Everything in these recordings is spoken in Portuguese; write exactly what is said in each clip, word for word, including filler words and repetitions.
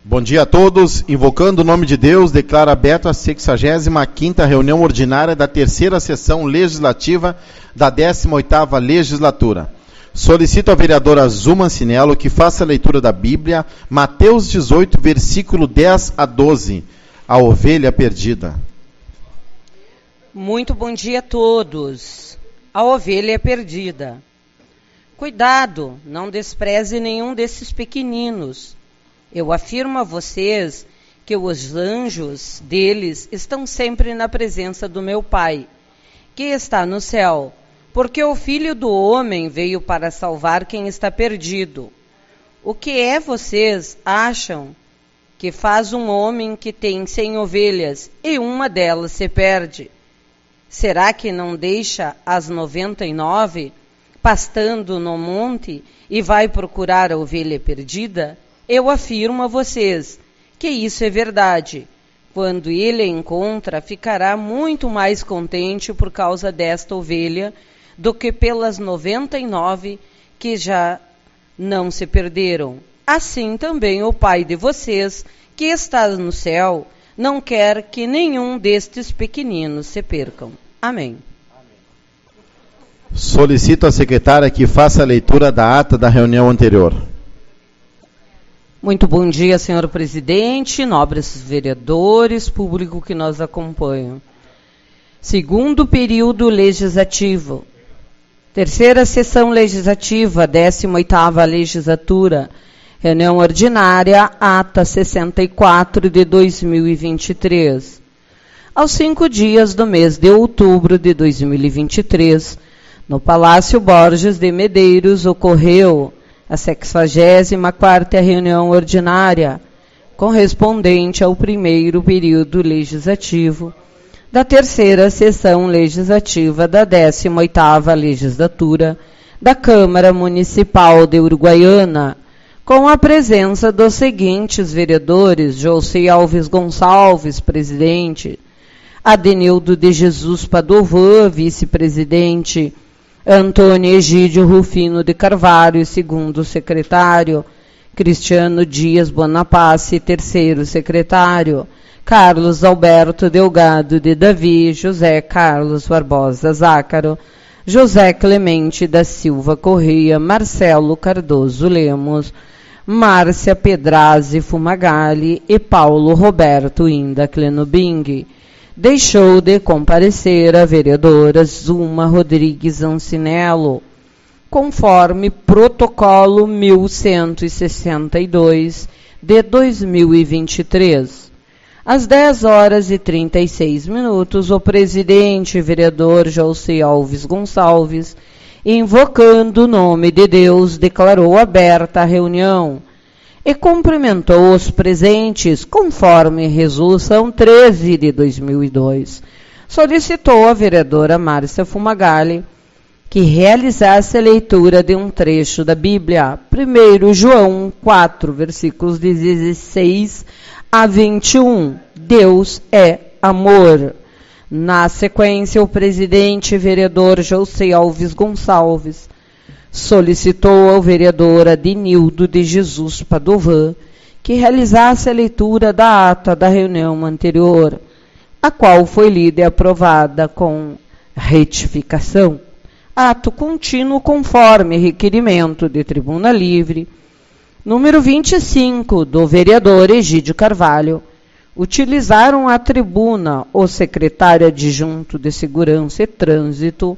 Bom dia a todos. Invocando o nome de Deus, declaro aberto a sexagésima quinta reunião ordinária da terceira sessão legislativa da décima oitava legislatura. Solicito à vereadora Zuma Cinello que faça a leitura da Bíblia, Mateus dezoito, versículo dez a doze, a ovelha perdida. Muito bom dia a todos. A ovelha perdida. Cuidado, não despreze nenhum desses pequeninos. Eu afirmo a vocês que os anjos deles estão sempre na presença do meu Pai, que está no céu, porque o Filho do Homem veio para salvar quem está perdido. O que é vocês acham que faz um homem que tem cem ovelhas e uma delas se perde? Será que não deixa as noventa e nove pastando no monte e vai procurar a ovelha perdida? Eu afirmo a vocês que isso é verdade. Quando ele a encontra, ficará muito mais contente por causa desta ovelha do que pelas noventa e nove que já não se perderam. Assim também o Pai de vocês, que está no céu, não quer que nenhum destes pequeninos se percam. Amém. Solicito à secretária que faça a leitura da ata da reunião anterior. Muito bom dia, senhor presidente, nobres vereadores, público que nos acompanha. Segundo período legislativo, terceira sessão legislativa, décima oitava legislatura, reunião ordinária, ata sessenta e quatro de dois mil e vinte e três. Aos cinco dias do mês de outubro de dois mil e vinte e três, no Palácio Borges de Medeiros, ocorreu a sexagésima quarta reunião ordinária, correspondente ao primeiro período legislativo da terceira sessão legislativa da décima oitava legislatura da Câmara Municipal de Uruguaiana, com a presença dos seguintes vereadores: José Alves Gonçalves, presidente; Adenildo de Jesus Padovan, vice-presidente; Antônio Egídio Rufino de Carvalho, segundo secretário; Cristiano Dias Bonapace, terceiro secretário; Carlos Alberto Delgado de Davi; José Carlos Barbosa Zácaro; José Clemente da Silva Correia; Marcelo Cardoso Lemos; Márcia Pedrazzi Fumagalli e Paulo Roberto Inda Clenobing. Deixou de comparecer a vereadora Zuma Rodrigues Ancinello, conforme protocolo mil cento e sessenta e dois de dois mil e vinte e três. Às dez horas e trinta e seis minutos, o presidente vereador José Alves Gonçalves, invocando o nome de Deus, declarou aberta a reunião e cumprimentou os presentes, conforme Resolução treze de dois mil e dois. Solicitou a vereadora Márcia Fumagalli que realizasse a leitura de um trecho da Bíblia, primeiro João quatro, versículos dezesseis a vinte e um. Deus é amor. Na sequência, o presidente vereador José Alves Gonçalves solicitou ao vereador Adenildo de Jesus Padovan que realizasse a leitura da ata da reunião anterior, a qual foi lida e aprovada com retificação. Ato contínuo conforme requerimento de tribuna livre, número vinte e cinco, do vereador Egídio Carvalho. Utilizaram a tribuna o secretário adjunto de Segurança e Trânsito,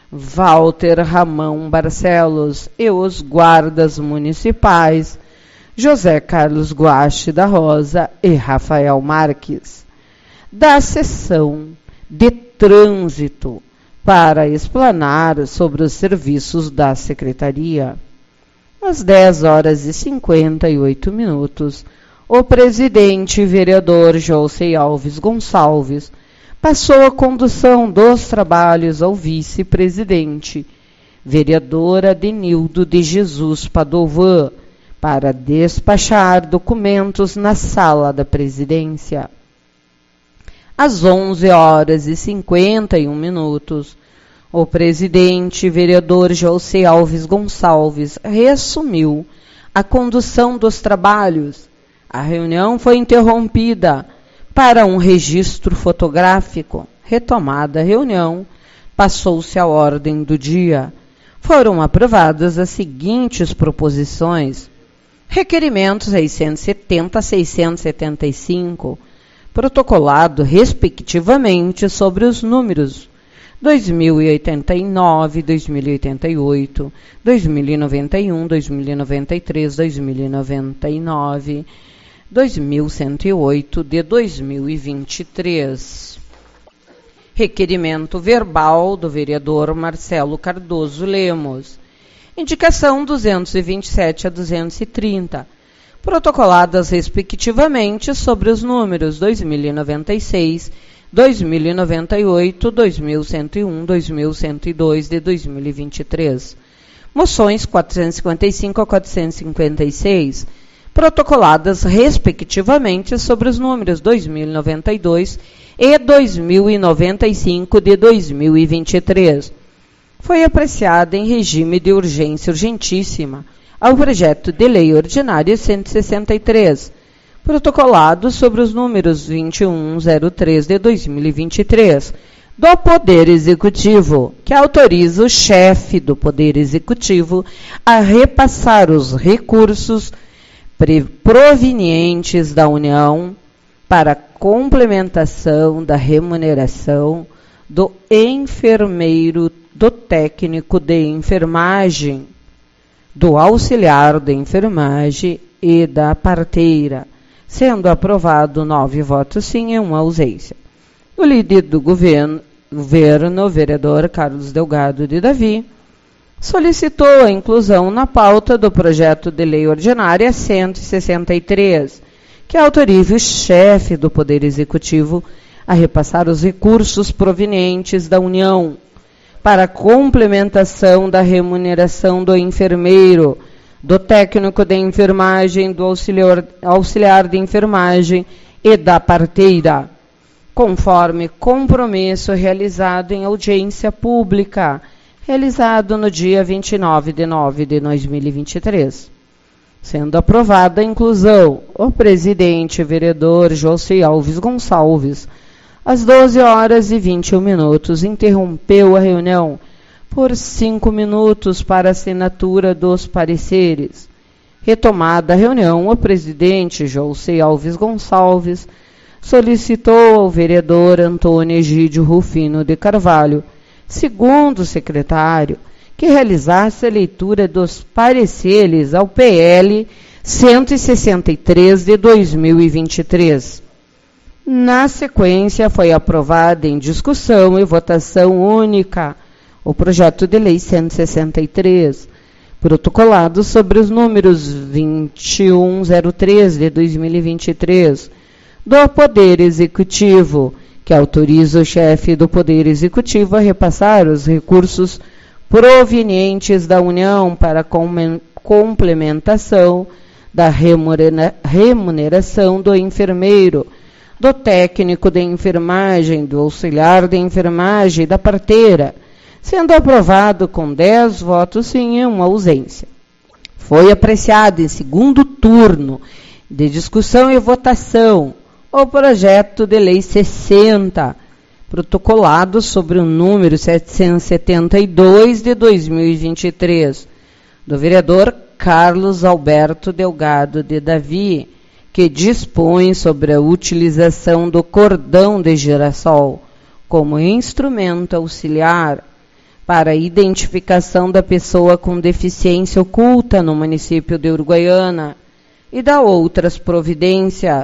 Walter Ramão Barcelos, e os guardas municipais, José Carlos Guache da Rosa e Rafael Marques, da seção de trânsito, para explanar sobre os serviços da secretaria. Às dez horas e cinquenta e oito minutos, o presidente vereador José Alves Gonçalves passou a condução dos trabalhos ao vice-presidente, vereador Adenildo de Jesus Padovan, para despachar documentos na sala da presidência. Às onze horas e cinquenta e um minutos, o presidente vereador José Alves Gonçalves reassumiu a condução dos trabalhos, A reunião foi interrompida para um registro fotográfico. Retomada a reunião, passou-se a ordem do dia. Foram aprovadas as seguintes proposições. Requerimento seiscentos e setenta a seiscentos e setenta e cinco, protocolado respectivamente sobre os números dois mil e oitenta e nove, dois mil e oitenta e oito, dois mil e noventa e um, dois mil e noventa e três, dois mil e noventa e nove, dois mil cento e oito de dois mil e vinte e três. Requerimento verbal do vereador Marcelo Cardoso Lemos. Indicação duzentos e vinte e sete a duzentos e trinta, protocoladas respectivamente sobre os números dois mil e noventa e seis, dois mil e noventa e oito, dois mil cento e um, dois mil cento e dois de dois mil e vinte e três. Moções quatrocentos e cinquenta e cinco a quatrocentos e cinquenta e seis, protocoladas respectivamente sobre os números dois mil e noventa e dois e dois mil e noventa e cinco de dois mil e vinte e três. Foi apreciada em regime de urgência urgentíssima ao projeto de lei ordinária cento e sessenta e três, protocolado sobre os números vinte e um zero três de dois mil e vinte e três, do Poder Executivo, que autoriza o chefe do Poder Executivo a repassar os recursos provenientes da União para complementação da remuneração do enfermeiro, do técnico de enfermagem, do auxiliar de enfermagem e da parteira, sendo aprovado nove votos sim e uma ausência. O líder do governo, governo, o vereador Carlos Delgado de Davi, solicitou a inclusão na pauta do projeto de lei ordinária cento e sessenta e três, que autorize o chefe do Poder Executivo a repassar os recursos provenientes da União para a complementação da remuneração do enfermeiro, do técnico de enfermagem, do auxiliar, auxiliar de enfermagem e da parteira, conforme compromisso realizado em audiência pública, realizado no dia vinte e nove de nove de dois mil e vinte e três. Sendo aprovada a inclusão, o presidente vereador José Alves Gonçalves, às doze horas e vinte e um minutos, interrompeu a reunião por cinco minutos para assinatura dos pareceres. Retomada a reunião, o presidente José Alves Gonçalves solicitou ao vereador Antônio Egídio Rufino de Carvalho, segundo secretário, que realizasse a leitura dos pareceres ao P L cento e sessenta e três de dois mil e vinte e três. Na sequência, foi aprovada em discussão e votação única o projeto de lei cento e sessenta e três, protocolado sobre os números vinte e um zero três de dois mil e vinte e três, do Poder Executivo, que autoriza o chefe do Poder Executivo a repassar os recursos provenientes da União para a complementação da remuneração do enfermeiro, do técnico de enfermagem, do auxiliar de enfermagem e da parteira, sendo aprovado com dez votos sim e uma ausência. Foi apreciado em segundo turno de discussão e votação o projeto de lei sessenta, protocolado sobre o número setecentos e setenta e dois de dois mil e vinte e três, do vereador Carlos Alberto Delgado de Davi, que dispõe sobre a utilização do cordão de girassol como instrumento auxiliar para a identificação da pessoa com deficiência oculta no município de Uruguaiana e da outras providências,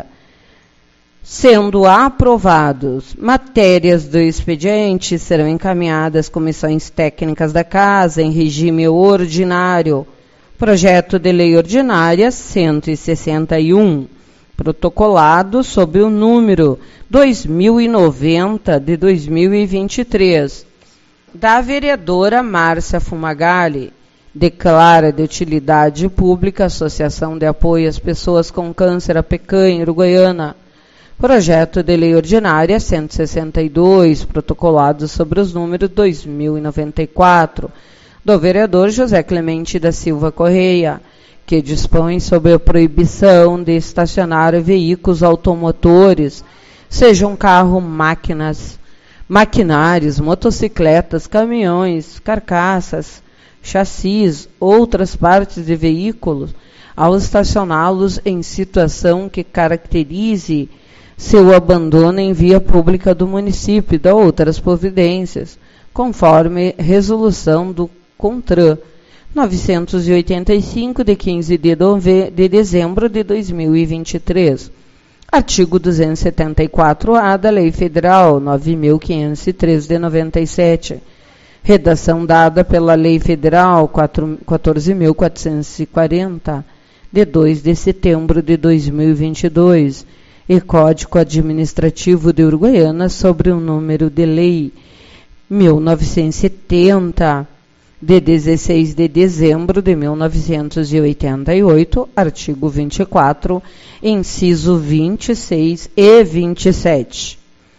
sendo aprovados. Matérias do expediente serão encaminhadas às comissões técnicas da Casa em regime ordinário. Projeto de lei ordinária cento e sessenta e um, protocolado sob o número dois mil e noventa de dois mil e vinte e três, da vereadora Márcia Fumagalli, declara de utilidade pública a Associação de Apoio às Pessoas com Câncer Apecanha, Uruguaiana. Projeto de lei ordinária cento e sessenta e dois, protocolado sobre os números dois mil e noventa e quatro, do vereador José Clemente da Silva Correia, que dispõe sobre a proibição de estacionar veículos automotores, sejam carro, máquinas, maquinários, motocicletas, caminhões, carcaças, chassis, outras partes de veículos, ao estacioná-los em situação que caracterize seu abandono em via pública do município e de outras providências, conforme resolução do CONTRAN novecentos e oitenta e cinco, de quinze de dezembro de dois mil e vinte e três. Artigo duzentos e setenta e quatro A da Lei Federal nove mil quinhentos e três de noventa e sete. Redação dada pela Lei Federal quatorze mil quatrocentos e quarenta, de dois de setembro de dois mil e vinte e dois, e Código Administrativo de Uruguaiana sobre o número de lei mil novecentos e setenta, de dezesseis de dezembro de mil novecentos e oitenta e oito, artigo vinte e quatro, inciso vinte e seis e vinte e sete.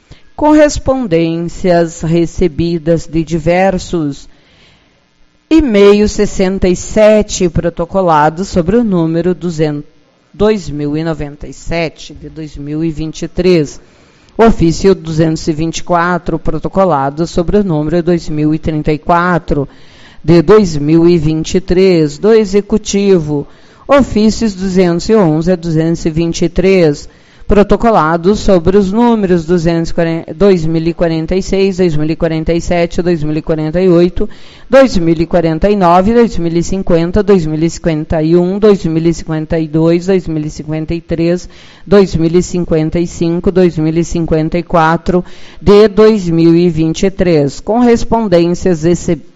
Correspondências recebidas de diversos e-mails sessenta e sete protocolados sobre o número dois mil e noventa e sete de dois mil e vinte e três. Ofício duzentos e vinte e quatro protocolado sobre o número dois mil e trinta e quatro de dois mil e vinte e três do Executivo. Ofícios duzentos e onze a duzentos e vinte e três protocolados sobre os números dois mil e quarenta e seis, dois mil e quarenta e sete, dois mil e quarenta e oito, dois mil e quarenta e nove, dois mil e cinquenta, dois mil e cinquenta e um, dois mil e cinquenta e dois, dois mil e cinquenta e três, dois mil e cinquenta e cinco, dois mil e cinquenta e quatro de dois mil e vinte e três. Correspondências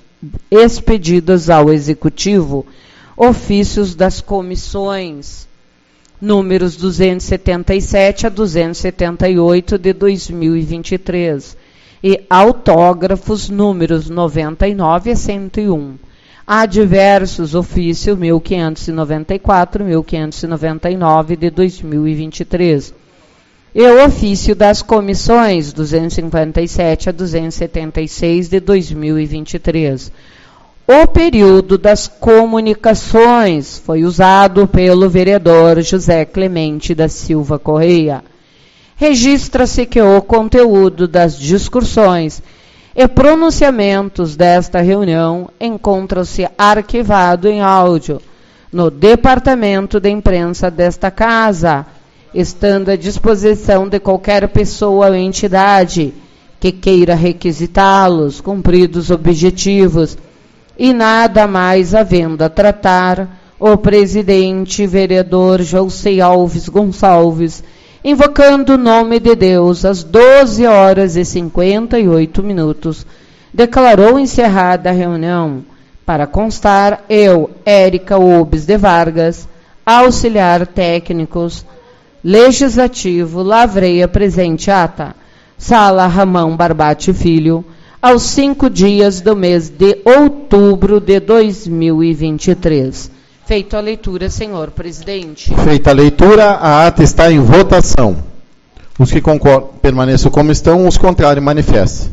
expedidas ao Executivo, ofícios das comissões números duzentos e setenta e sete a duzentos e setenta e oito de dois mil e vinte e três e autógrafos números noventa e nove a cento e um. Há diversos ofícios mil quinhentos e noventa e quatro, mil quinhentos e noventa e nove de dois mil e vinte e três. E o ofício das comissões duzentos e cinquenta e sete a duzentos e setenta e seis de dois mil e vinte e três. O período das comunicações foi usado pelo vereador José Clemente da Silva Correia. Registra-se que o conteúdo das discussões e pronunciamentos desta reunião encontra-se arquivado em áudio no Departamento de Imprensa desta Casa, estando à disposição de qualquer pessoa ou entidade que queira requisitá-los, cumpridos objetivos, e nada mais havendo a tratar, o presidente vereador José Alves Gonçalves, invocando o nome de Deus às doze horas e cinquenta e oito minutos, declarou encerrada a reunião. Para constar, eu, Érica Obes de Vargas, auxiliar técnicos, legislativo, lavrei a presente ata. Sala Ramão Barbate Filho, aos cinco dias do mês de outubro de dois mil e vinte e três. Feita a leitura, senhor presidente. Feita a leitura, a ata está em votação. Os que concordam permaneçam como estão, os contrários manifestem.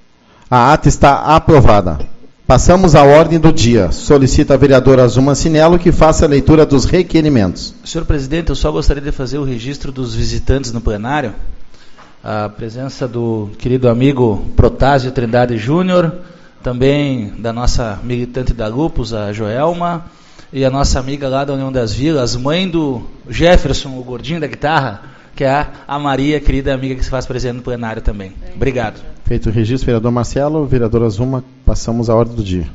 A ata está aprovada. Passamos à ordem do dia. Solicita a vereadora Azuma Cinello que faça a leitura dos requerimentos. Senhor presidente, eu só gostaria de fazer o registro dos visitantes no plenário. A presença do querido amigo Protásio Trindade Júnior, também da nossa militante da Lupus, a Joelma, e a nossa amiga lá da União das Vilas, mãe do Jefferson, o gordinho da guitarra, que é a Maria, querida amiga que se faz presente no plenário também. Obrigado. Feito o registro, vereador Marcelo, vereadora Azuma, passamos à ordem do dia.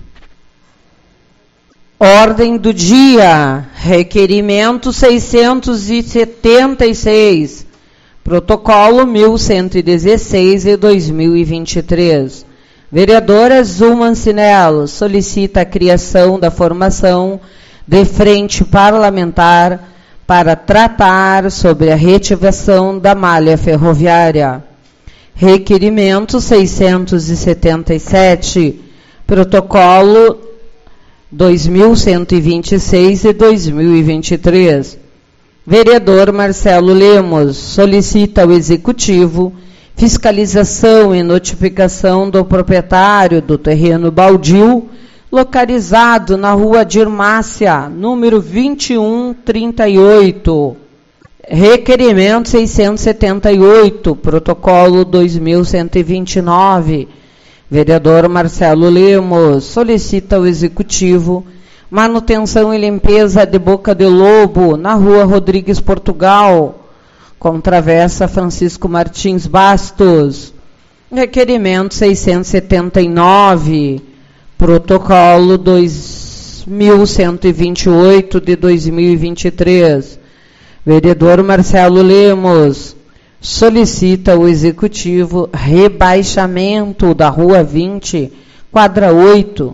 Ordem do dia, requerimento seiscentos e setenta e seis. Protocolo mil cento e dezesseis de dois mil e vinte e três. Vereadora Azuma Cinello solicita a criação da formação de frente parlamentar para tratar sobre a reativação da malha ferroviária. Requerimento seiscentos e setenta e sete. Protocolo dois mil cento e vinte e seis de dois mil e vinte e três. Vereador Marcelo Lemos solicita ao Executivo fiscalização e notificação do proprietário do terreno baldio localizado na rua Dirmácia, número vinte e um trinta e oito. Requerimento seiscentos e setenta e oito, protocolo dois mil cento e vinte e nove. Vereador Marcelo Lemos solicita ao Executivo manutenção e limpeza de Boca de Lobo, na rua Rodrigues Portugal, com travessa Francisco Martins Bastos. Requerimento seiscentos e setenta e nove, protocolo dois mil cento e vinte e oito de dois mil e vinte e três. Vereador Marcelo Lemos solicita ao Executivo rebaixamento da rua vinte, quadra oito,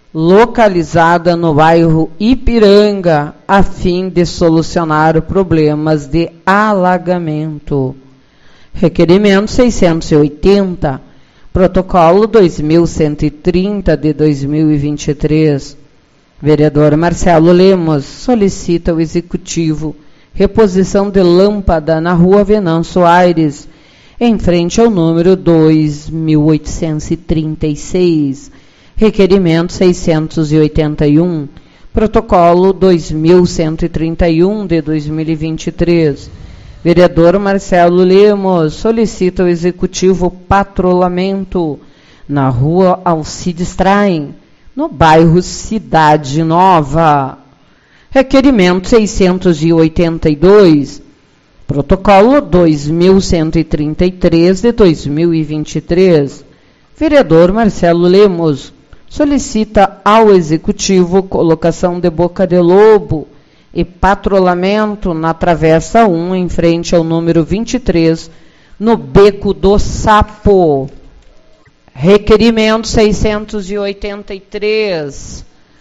localizada no bairro Ipiranga, a fim de solucionar problemas de alagamento. Requerimento seiscentos e oitenta, protocolo dois mil cento e trinta de dois mil e vinte e três. Vereador Marcelo Lemos solicita ao Executivo reposição de lâmpada na rua Venâncio Aires, em frente ao número dois mil oitocentos e trinta e seis. Requerimento seiscentos e oitenta e um, protocolo dois mil cento e trinta e um de dois mil e vinte e três. Vereador Marcelo Lemos solicita ao Executivo patrulhamento na rua Alcides Traem, no bairro Cidade Nova. Requerimento seiscentos e oitenta e dois, protocolo dois mil cento e trinta e três de dois mil e vinte e três. Vereador Marcelo Lemos solicita ao Executivo colocação de Boca de Lobo e patrulhamento na travessa um, em frente ao número vinte e três, no Beco do Sapo. Requerimento seiscentos e oitenta e três,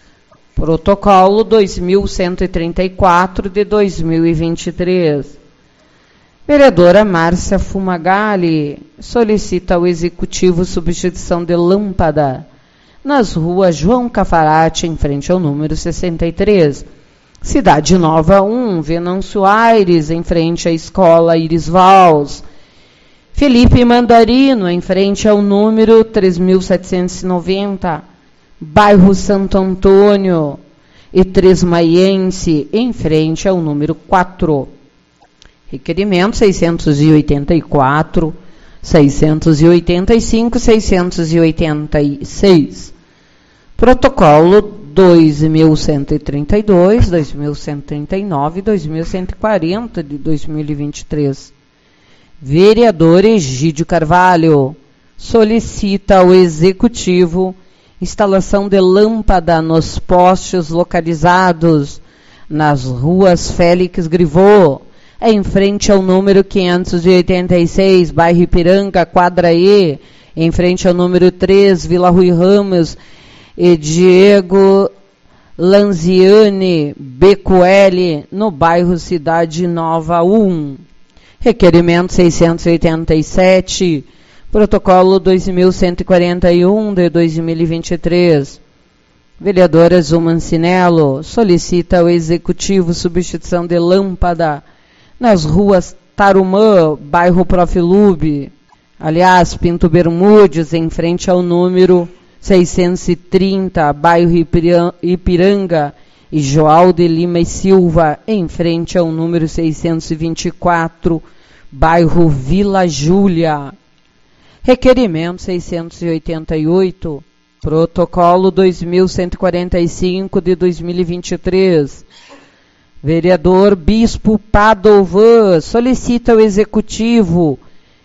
protocolo dois mil cento e trinta e quatro de dois mil e vinte e três. Vereadora Márcia Fumagalli solicita ao Executivo substituição de lâmpada nas ruas João Cafarate, em frente ao número sessenta e três. Cidade Nova um, Venâncio Aires, em frente à Escola Iris Vals. Felipe Mandarino, em frente ao número três mil setecentos e noventa. Bairro Santo Antônio e Tresmaiense, em frente ao número quatro. Requerimento seiscentos e oitenta e quatro, seiscentos e oitenta e cinco, seiscentos e oitenta e seis. Protocolo dois mil cento e trinta e dois, dois mil cento e trinta e nove e dois mil cento e quarenta de dois mil e vinte e três. Vereador Egídio Carvalho solicita ao Executivo instalação de lâmpada nos postes localizados nas ruas Félix Grivô, em frente ao número quinhentos e oitenta e seis, bairro Ipiranga, quadra E, em frente ao número três, Vila Rui Ramos e Diego Lanziani, Beco L, no bairro Cidade Nova um. Requerimento seiscentos e oitenta e sete, protocolo dois mil cento e quarenta e um de dois mil e vinte e três. Vereadora Zumancinello solicita ao Executivo substituição de lâmpada nas ruas Tarumã, bairro Profilube, aliás, Pinto Bermudes, em frente ao número seiscentos e trinta, bairro Ipiranga, e João de Lima e Silva, em frente ao número seiscentos e vinte e quatro, bairro Vila Júlia. Requerimento seiscentos e oitenta e oito, protocolo dois mil cento e quarenta e cinco de dois mil e vinte e três. Vereador Bispo Padovan solicita ao Executivo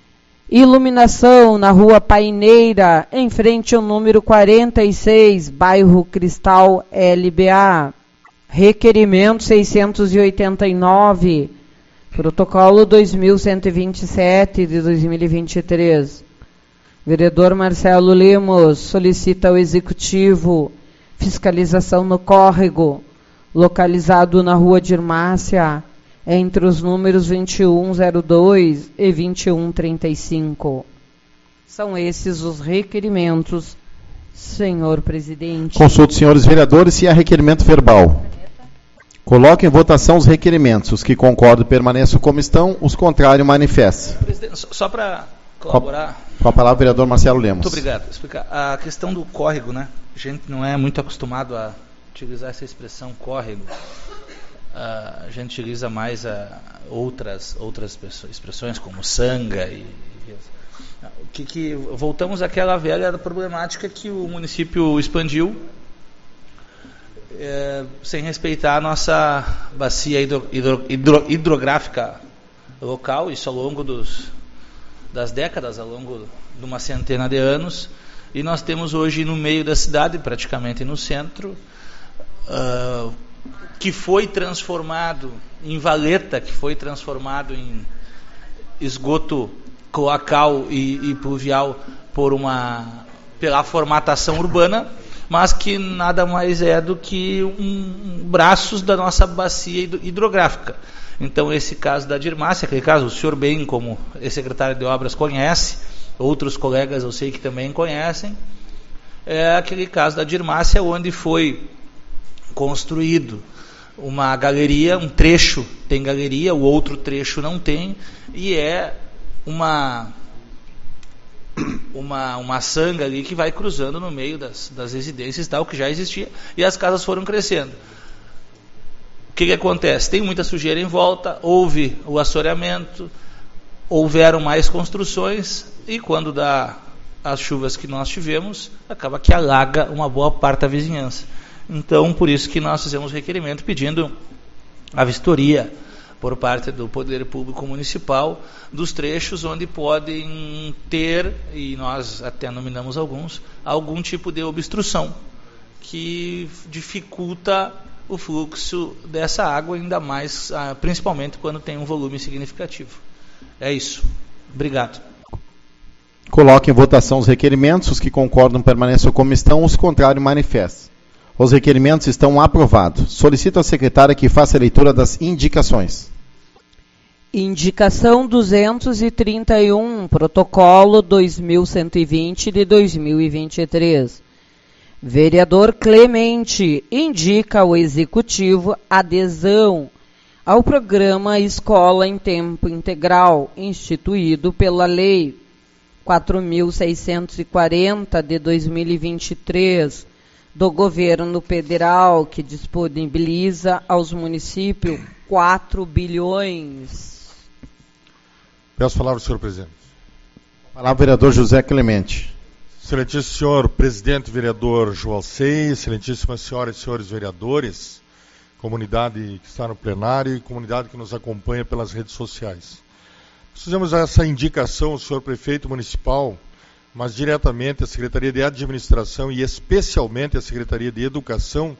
iluminação na rua Paineira, em frente ao número quarenta e seis, bairro Cristal L B A. Requerimento seiscentos e oitenta e nove, protocolo dois mil cento e vinte e sete de dois mil e vinte e três. Vereador Marcelo Lemos solicita ao Executivo fiscalização no córrego, localizado na rua Dirmácia, entre os números vinte e um zero dois e vinte e um trinta e cinco. São esses os requerimentos, senhor presidente. Consulto, senhores vereadores, se há requerimento verbal. Coloque em votação os requerimentos. Os que concordam permaneçam como estão, os contrários manifestem. Presidente, só para colaborar Com a palavra, vereador Marcelo Lemos. Muito obrigado. Explicar. A questão do córrego, né? A gente não é muito acostumado a utilizar essa expressão córrego. Uh, a gente utiliza mais uh, outras, outras expressões, como sanga e... Que, que, voltamos àquela velha problemática que o município expandiu é, sem respeitar a nossa bacia hidro, hidro, hidro, hidrográfica local, isso ao longo dos, das décadas, ao longo de uma centena de anos, e nós temos hoje no meio da cidade, praticamente no centro, uh, que foi transformado em valeta, que foi transformado em esgoto cloacal e, e pluvial por uma, pela formatação urbana, mas que nada mais é do que um, um braços da nossa bacia hidrográfica. Então, esse caso da Dirmácia, aquele caso, o senhor bem, como ex-secretário de Obras, conhece, outros colegas eu sei que também conhecem, é aquele caso da Dirmácia, onde foi construído uma galeria, um trecho tem galeria, o outro trecho não tem, e é uma uma uma sanga ali que vai cruzando no meio das, das residências e tal, que já existia, e as casas foram crescendo. O que que acontece? Tem muita sujeira em volta, houve o assoreamento, houveram mais construções, e quando dá as chuvas que nós tivemos, acaba que alaga uma boa parte da vizinhança. Então, por isso que nós fizemos requerimento pedindo a vistoria por parte do Poder Público Municipal dos trechos onde podem ter, e nós até nominamos alguns, algum tipo de obstrução que dificulta o fluxo dessa água, ainda mais, principalmente quando tem um volume significativo. É isso. Obrigado. Coloque em votação os requerimentos. Os que concordam permaneçam como estão, os contrários manifestem. Os requerimentos estão aprovados. Solicito à secretária que faça a leitura das indicações. Indicação duzentos e trinta e um, protocolo dois mil cento e vinte de dois mil e vinte e três. Vereador Clemente indica ao Executivo adesão ao programa Escola em Tempo Integral, instituído pela Lei quatro mil seiscentos e quarenta de dois mil e vinte e três, do Governo Federal, que disponibiliza aos municípios quatro bilhões. Peço a palavra, senhor presidente. Palavra, vereador José Clemente. Excelentíssimo senhor presidente, vereador Joalcei, excelentíssimas senhoras e senhores vereadores, comunidade que está no plenário e comunidade que nos acompanha pelas redes sociais. Nós fizemos essa indicação ao senhor prefeito municipal, mas diretamente à Secretaria de Administração e especialmente à Secretaria de Educação,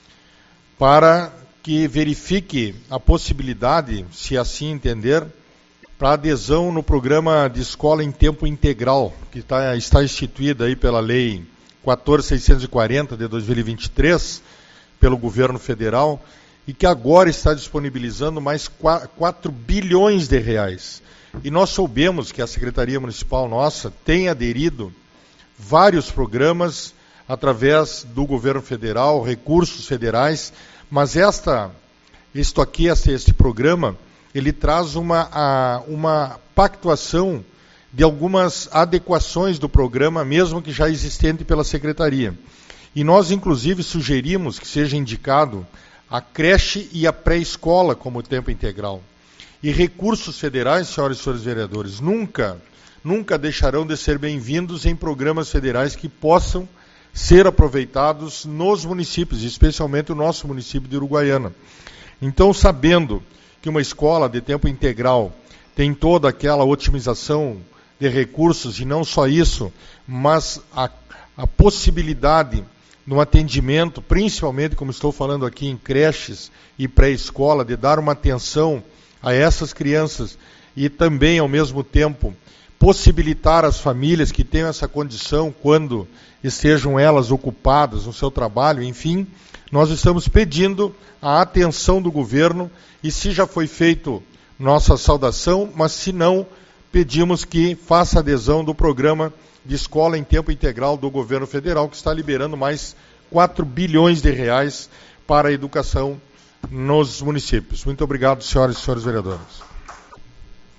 para que verifique a possibilidade, se assim entender, para adesão no programa de escola em tempo integral, que tá, está instituído aí pela Lei quatorze mil seiscentos e quarenta de dois mil e vinte e três, pelo Governo Federal, e que agora está disponibilizando mais quatro bilhões de reais. E nós soubemos que a Secretaria Municipal nossa tem aderido vários programas através do Governo Federal, recursos federais, mas esta, isto aqui, este, este programa, ele traz uma, a, uma pactuação de algumas adequações do programa, mesmo que já existente pela Secretaria. E nós, inclusive, sugerimos que seja indicado a creche e a pré-escola como tempo integral. E recursos federais, senhoras e senhores vereadores, nunca, nunca deixarão de ser bem-vindos em programas federais que possam ser aproveitados nos municípios, especialmente o nosso município de Uruguaiana. Então, sabendo que uma escola de tempo integral tem toda aquela otimização de recursos, e não só isso, mas a, a possibilidade no atendimento, principalmente, como estou falando aqui, em creches e pré-escola, de dar uma atenção a essas crianças e também, ao mesmo tempo, possibilitar às famílias que tenham essa condição, quando estejam elas ocupadas no seu trabalho, enfim, nós estamos pedindo a atenção do governo, e se já foi feito, nossa saudação, mas se não, pedimos que faça adesão do programa de escola em tempo integral do governo federal, que está liberando mais quatro bilhões de reais para a educação nos municípios. Muito obrigado, senhoras e senhores vereadores.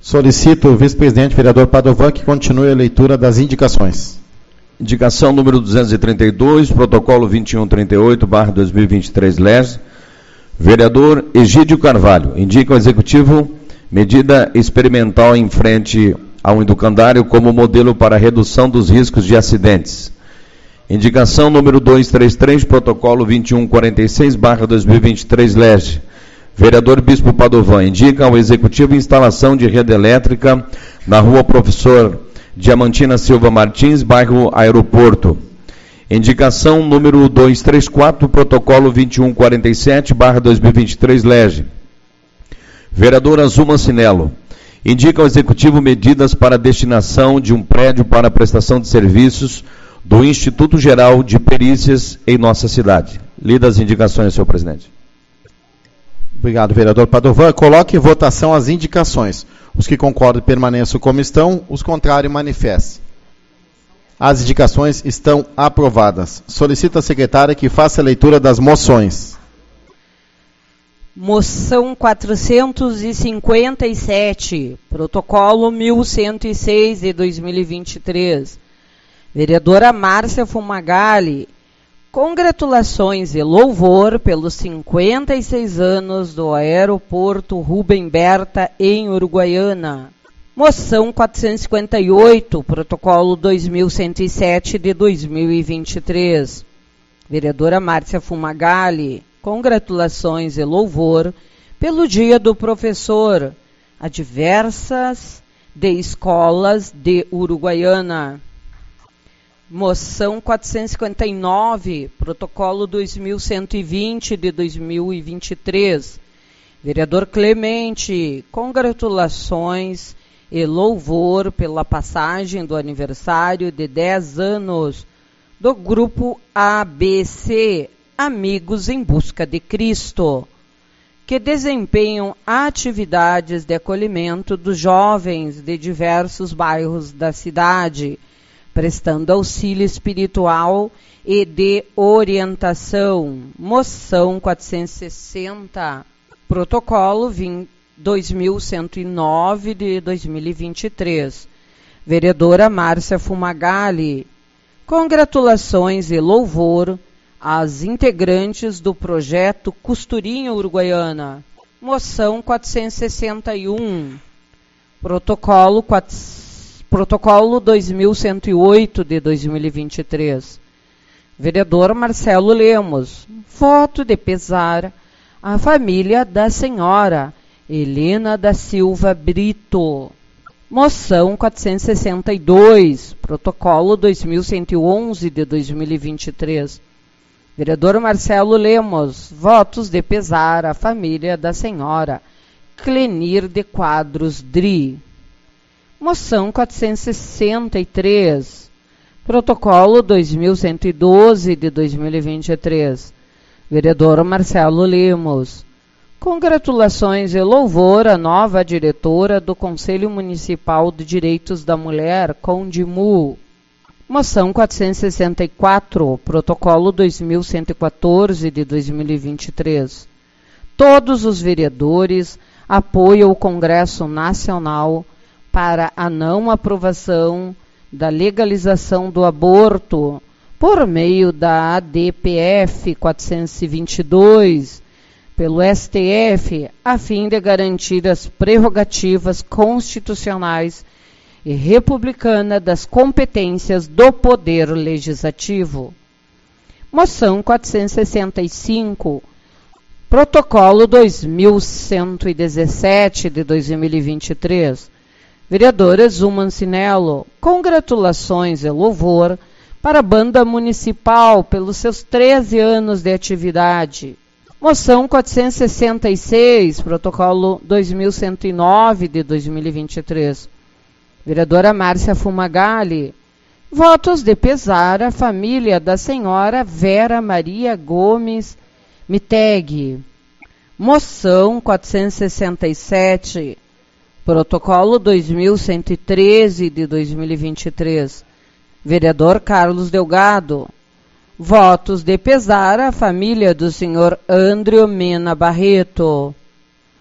Solicito o vice-presidente, vereador Padovan, que continue a leitura das indicações. Indicação número duzentos e trinta e dois, protocolo vinte e um trinta e oito barra dois mil e vinte e três, L E S. Vereador Egídio Carvalho, indica ao Executivo medida experimental em frente ao educandário como modelo para redução dos riscos de acidentes. Indicação número duzentos e trinta e três, protocolo vinte e um quarenta e seis barra dois mil e vinte e três, L E S. Vereador Bispo Padovan, indica ao Executivo instalação de rede elétrica na rua Professor Diamantina Silva Martins, bairro Aeroporto. Indicação número duzentos e trinta e quatro, protocolo vinte e um quarenta e sete barra dois mil e vinte e três, L E S. Vereador Azul Mancinello, indica ao Executivo medidas para destinação de um prédio para prestação de serviços do Instituto Geral de Perícias em nossa cidade. Lida as indicações, senhor presidente. Obrigado, vereador Padovan. Coloque em votação as indicações. Os que concordam permaneçam como estão, os contrários manifestem. As indicações estão aprovadas. Solicito à secretária que faça a leitura das moções. Moção quatrocentos e cinquenta e sete, protocolo mil cento e seis de dois mil e vinte e três. Vereadora Márcia Fumagalli, congratulações e louvor pelos cinquenta e seis anos do Aeroporto Rubem Berta em Uruguaiana. Moção quatrocentos e cinquenta e oito, protocolo dois mil cento e sete de dois mil e vinte e três. Vereadora Márcia Fumagalli, congratulações e louvor pelo Dia do Professor a diversas de escolas de Uruguaiana. Moção quatrocentos e cinquenta e nove, protocolo dois mil cento e vinte de dois mil e vinte e três. Vereador Clemente, congratulações e louvor pela passagem do aniversário de dez anos do Grupo A B C, Amigos em Busca de Cristo, que desempenham atividades de acolhimento dos jovens de diversos bairros da cidade, prestando auxílio espiritual e de orientação. Moção quatrocentos e sessenta, protocolo dois mil cento e nove de dois mil e vinte e três. Vereadora Márcia Fumagalli, congratulações e louvor às integrantes do projeto Costurinha Uruguaiana. Moção quatrocentos e sessenta e um, protocolo quatrocentos Protocolo dois mil cento e oito de dois mil e vinte e três. Vereador Marcelo Lemos, voto de pesar à família da senhora Helena da Silva Brito. Moção quatrocentos e sessenta e dois, protocolo dois mil cento e onze de dois mil e vinte e três. Vereador Marcelo Lemos, votos de pesar à família da senhora Clenir de Quadros Dri. Moção quatrocentos e sessenta e três, protocolo dois mil cento e doze de dois mil e vinte e três. Vereador Marcelo Lemos, congratulações e louvor à nova diretora do Conselho Municipal de Direitos da Mulher, Condimu. Moção quatrocentos e sessenta e quatro, protocolo dois mil cento e quatorze de dois mil e vinte e três. Todos os vereadores apoiam o Congresso Nacional para a não aprovação da legalização do aborto por meio da A D P F quatrocentos e vinte e dois, pelo S T F, a fim de garantir as prerrogativas constitucionais e republicana das competências do Poder Legislativo. Moção quatrocentos e sessenta e cinco, protocolo dois mil cento e dezessete de dois mil e vinte e três. Vereadora Azul Mancinello, congratulações e louvor para a Banda Municipal pelos seus treze anos de atividade. Moção quatrocentos e sessenta e seis, protocolo dois mil cento e nove de dois mil e vinte e três. Vereadora Márcia Fumagalli, votos de pesar à família da senhora Vera Maria Gomes Miteg. Moção quatrocentos e sessenta e sete, protocolo dois mil cento e treze de dois mil e vinte e três. Vereador Carlos Delgado, votos de pesar à família do senhor André Mena Barreto.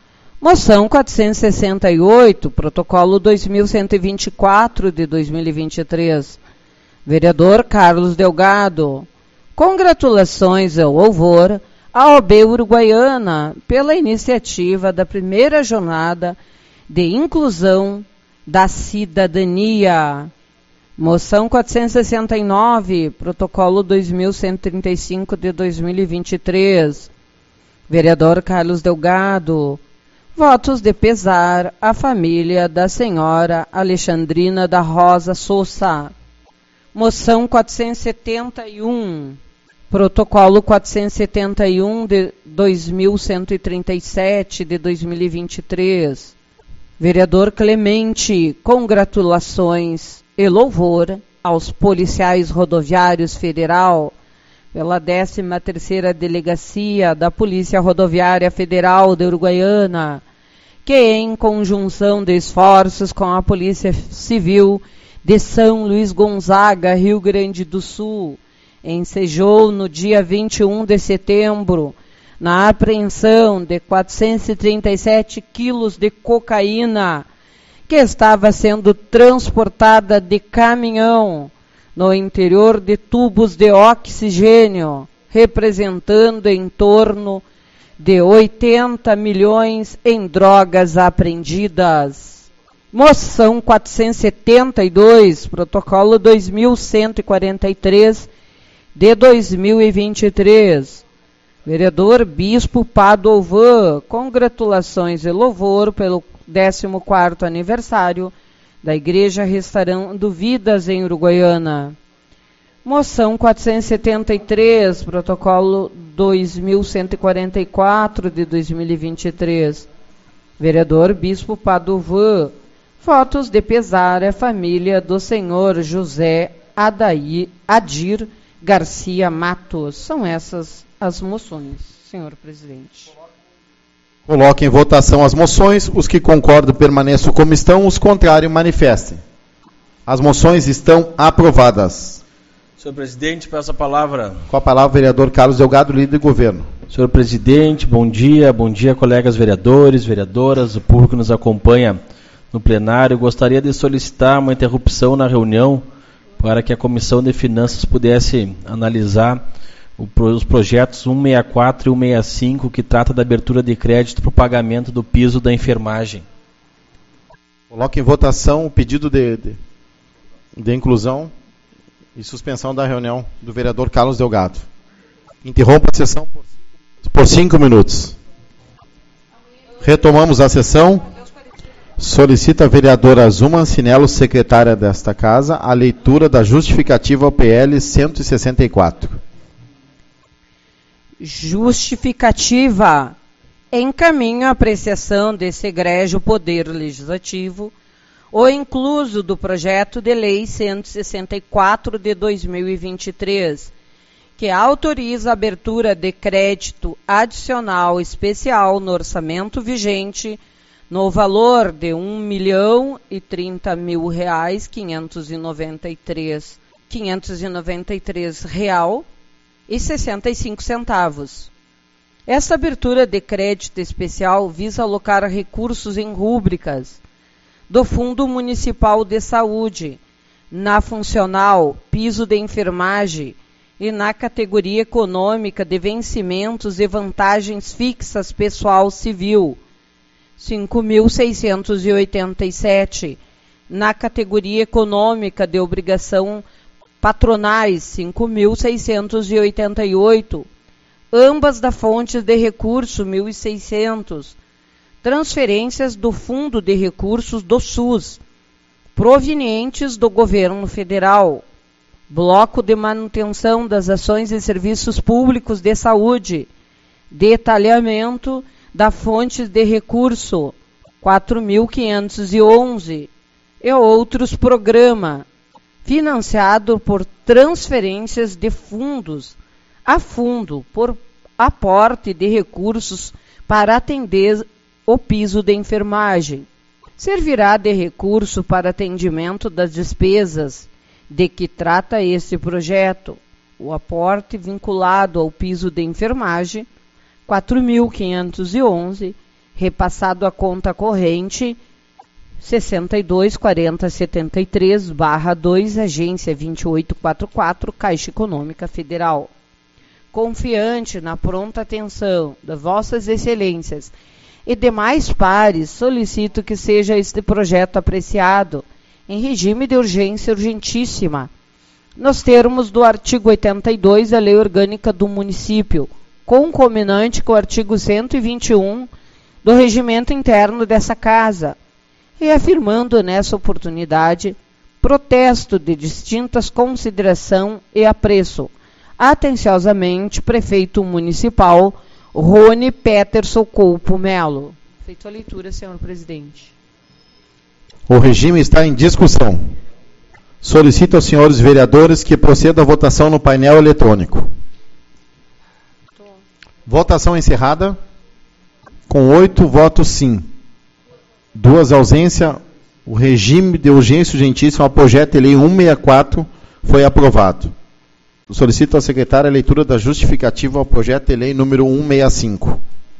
Moção quatrocentos e sessenta e oito, protocolo dois mil cento e vinte e quatro de dois mil e vinte e três. Vereador Carlos Delgado. Congratulações ao louvor à O A B Uruguaiana pela iniciativa da primeira jornada de inclusão da cidadania. Moção quatrocentos e sessenta e nove, protocolo dois mil cento e trinta e cinco de dois mil e vinte e três. Vereador Carlos Delgado. Votos de pesar à família da senhora Alexandrina da Rosa Sousa. Moção quatrocentos e setenta e um, protocolo quatrocentos e setenta e um de dois mil cento e trinta e sete de dois mil e vinte e três. Vereador Clemente, congratulações e louvor aos policiais rodoviários federal pela décima terceira Delegacia da Polícia Rodoviária Federal de Uruguaiana, que em conjunção de esforços com a Polícia Civil de São Luís Gonzaga, Rio Grande do Sul, ensejou no dia vinte e um de setembro, na apreensão de quatrocentos e trinta e sete quilos de cocaína, que estava sendo transportada de caminhão no interior de tubos de oxigênio, representando em torno de oitenta milhões em drogas apreendidas. Moção quatrocentos e setenta e dois, protocolo dois mil cento e quarenta e três de dois mil e vinte e três. Vereador Bispo Padovan, congratulações e louvor pelo décimo quarto aniversário da Igreja Restaurando Vidas em Uruguaiana. Moção quatrocentos e setenta e três, protocolo dois mil cento e quarenta e quatro de dois mil e vinte e três. Vereador Bispo Padovan, votos de pesar à família do senhor José Adair, Adir Garcia Matos. São essas as moções, senhor presidente. Coloque em votação as moções. Os que concordam permaneçam como estão, os contrários manifestem. As moções estão aprovadas. Senhor presidente, peço a palavra. Com a palavra, o vereador Carlos Delgado, líder de governo. Senhor presidente, bom dia, bom dia, colegas vereadores, vereadoras, o público que nos acompanha no plenário. Gostaria de solicitar uma interrupção na reunião para que a Comissão de Finanças pudesse analisar os projetos cento e sessenta e quatro e cento e sessenta e cinco, que trata da abertura de crédito para o pagamento do piso da enfermagem. Coloque em votação o pedido de, de, de inclusão e suspensão da reunião do vereador Carlos Delgado. Interrompa a sessão por, por cinco minutos. Retomamos a sessão. Solicita a vereadora Zuma Ancinello, secretária desta casa, a leitura da justificativa ao P L cento e sessenta e quatro. Justificativa. Encaminho a apreciação desse egrégio Poder Legislativo o incluso do projeto de lei cento e sessenta e quatro de dois mil e vinte e três, que autoriza a abertura de crédito adicional especial no orçamento vigente no valor de um milhão e trinta mil reais, quinhentos e noventa e três, quinhentos e noventa e três real e sessenta e cinco centavos. Esta abertura de crédito especial visa alocar recursos em rúbricas do Fundo Municipal de Saúde, na funcional piso de enfermagem e na categoria econômica de vencimentos e vantagens fixas pessoal civil, cinco mil seiscentos e oitenta e sete, na categoria econômica de obrigação patronais, cinco mil seiscentos e oitenta e oito, ambas da fonte de recurso mil e seiscentos, transferências do Fundo de Recursos do SUS, provenientes do Governo Federal, Bloco de Manutenção das Ações e Serviços Públicos de Saúde, detalhamento da fonte de recurso quatro mil quinhentos e onze e outros programas, financiado por transferências de fundos a fundo por aporte de recursos para atender o piso de enfermagem. Servirá de recurso para atendimento das despesas de que trata este projeto, o aporte vinculado ao piso de enfermagem, quatro mil quinhentos e onze, repassado à conta corrente sessenta e dois, quarenta, setenta e três, barra dois, agência vinte e oito quarenta e quatro, Caixa Econômica Federal. Confiante na pronta atenção das vossas excelências e demais pares, solicito que seja este projeto apreciado em regime de urgência urgentíssima, nos termos do artigo oitenta e dois da Lei Orgânica do Município, concomitante com o artigo cento e vinte e um do Regimento Interno dessa Casa, e afirmando nessa oportunidade protesto de distintas consideração e apreço. Atenciosamente, Prefeito Municipal Rony Peterson Coupo Melo. Feito a leitura, senhor presidente. O regime está em discussão. Solicito aos senhores vereadores que proceda a votação no painel eletrônico. Tô. Votação encerrada. Com oito votos sim. Duas ausências. O regime de urgência urgentíssima ao projeto de lei cento e sessenta e quatro foi aprovado. Solicito à secretária a leitura da justificativa ao projeto de lei número cento e sessenta e cinco.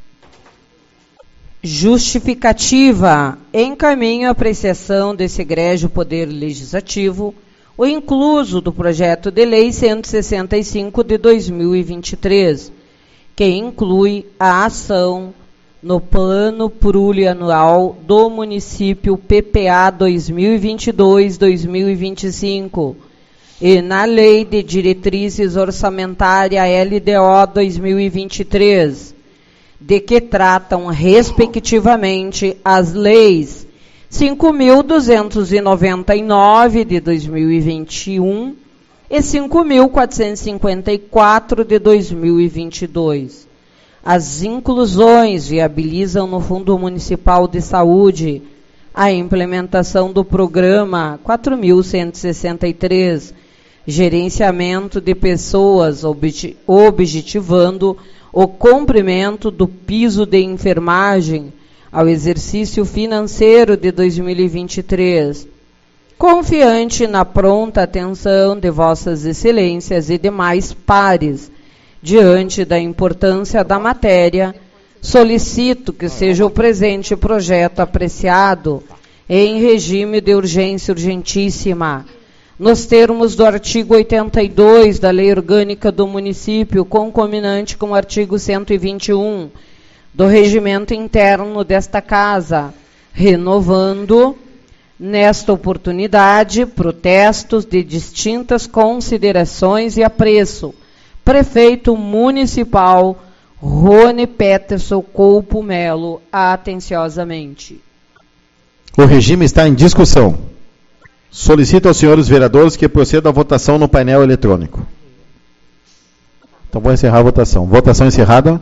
Justificativa. Encaminho a apreciação desse egrégio Poder Legislativo o incluso do projeto de lei cento e sessenta e cinco de dois mil e vinte e três, que inclui a ação no Plano Plurianual do Município P P A dois mil e vinte e dois a dois mil e vinte e cinco e na Lei de Diretrizes Orçamentária L D O dois mil e vinte e três, de que tratam, respectivamente, as leis cinco mil duzentos e noventa e nove de dois mil e vinte e um e cinco mil quatrocentos e cinquenta e quatro de dois mil e vinte e dois. As inclusões viabilizam no Fundo Municipal de Saúde a implementação do programa quatro mil cento e sessenta e três, gerenciamento de pessoas, objetivando o cumprimento do piso de enfermagem ao exercício financeiro de dois mil e vinte e três. Confiante na pronta atenção de vossas excelências e demais pares, diante da importância da matéria, solicito que seja o presente projeto apreciado em regime de urgência urgentíssima, nos termos do artigo oitenta e dois da Lei Orgânica do Município, concomitante com o artigo cento e vinte e um do Regimento Interno desta Casa, renovando, nesta oportunidade, protestos de distintas considerações e apreço. Prefeito Municipal Rony Peterson Coupo Melo, atenciosamente. O regime está em discussão. Solicito aos senhores vereadores que procedam à votação no painel eletrônico. Então vou encerrar a votação. Votação encerrada.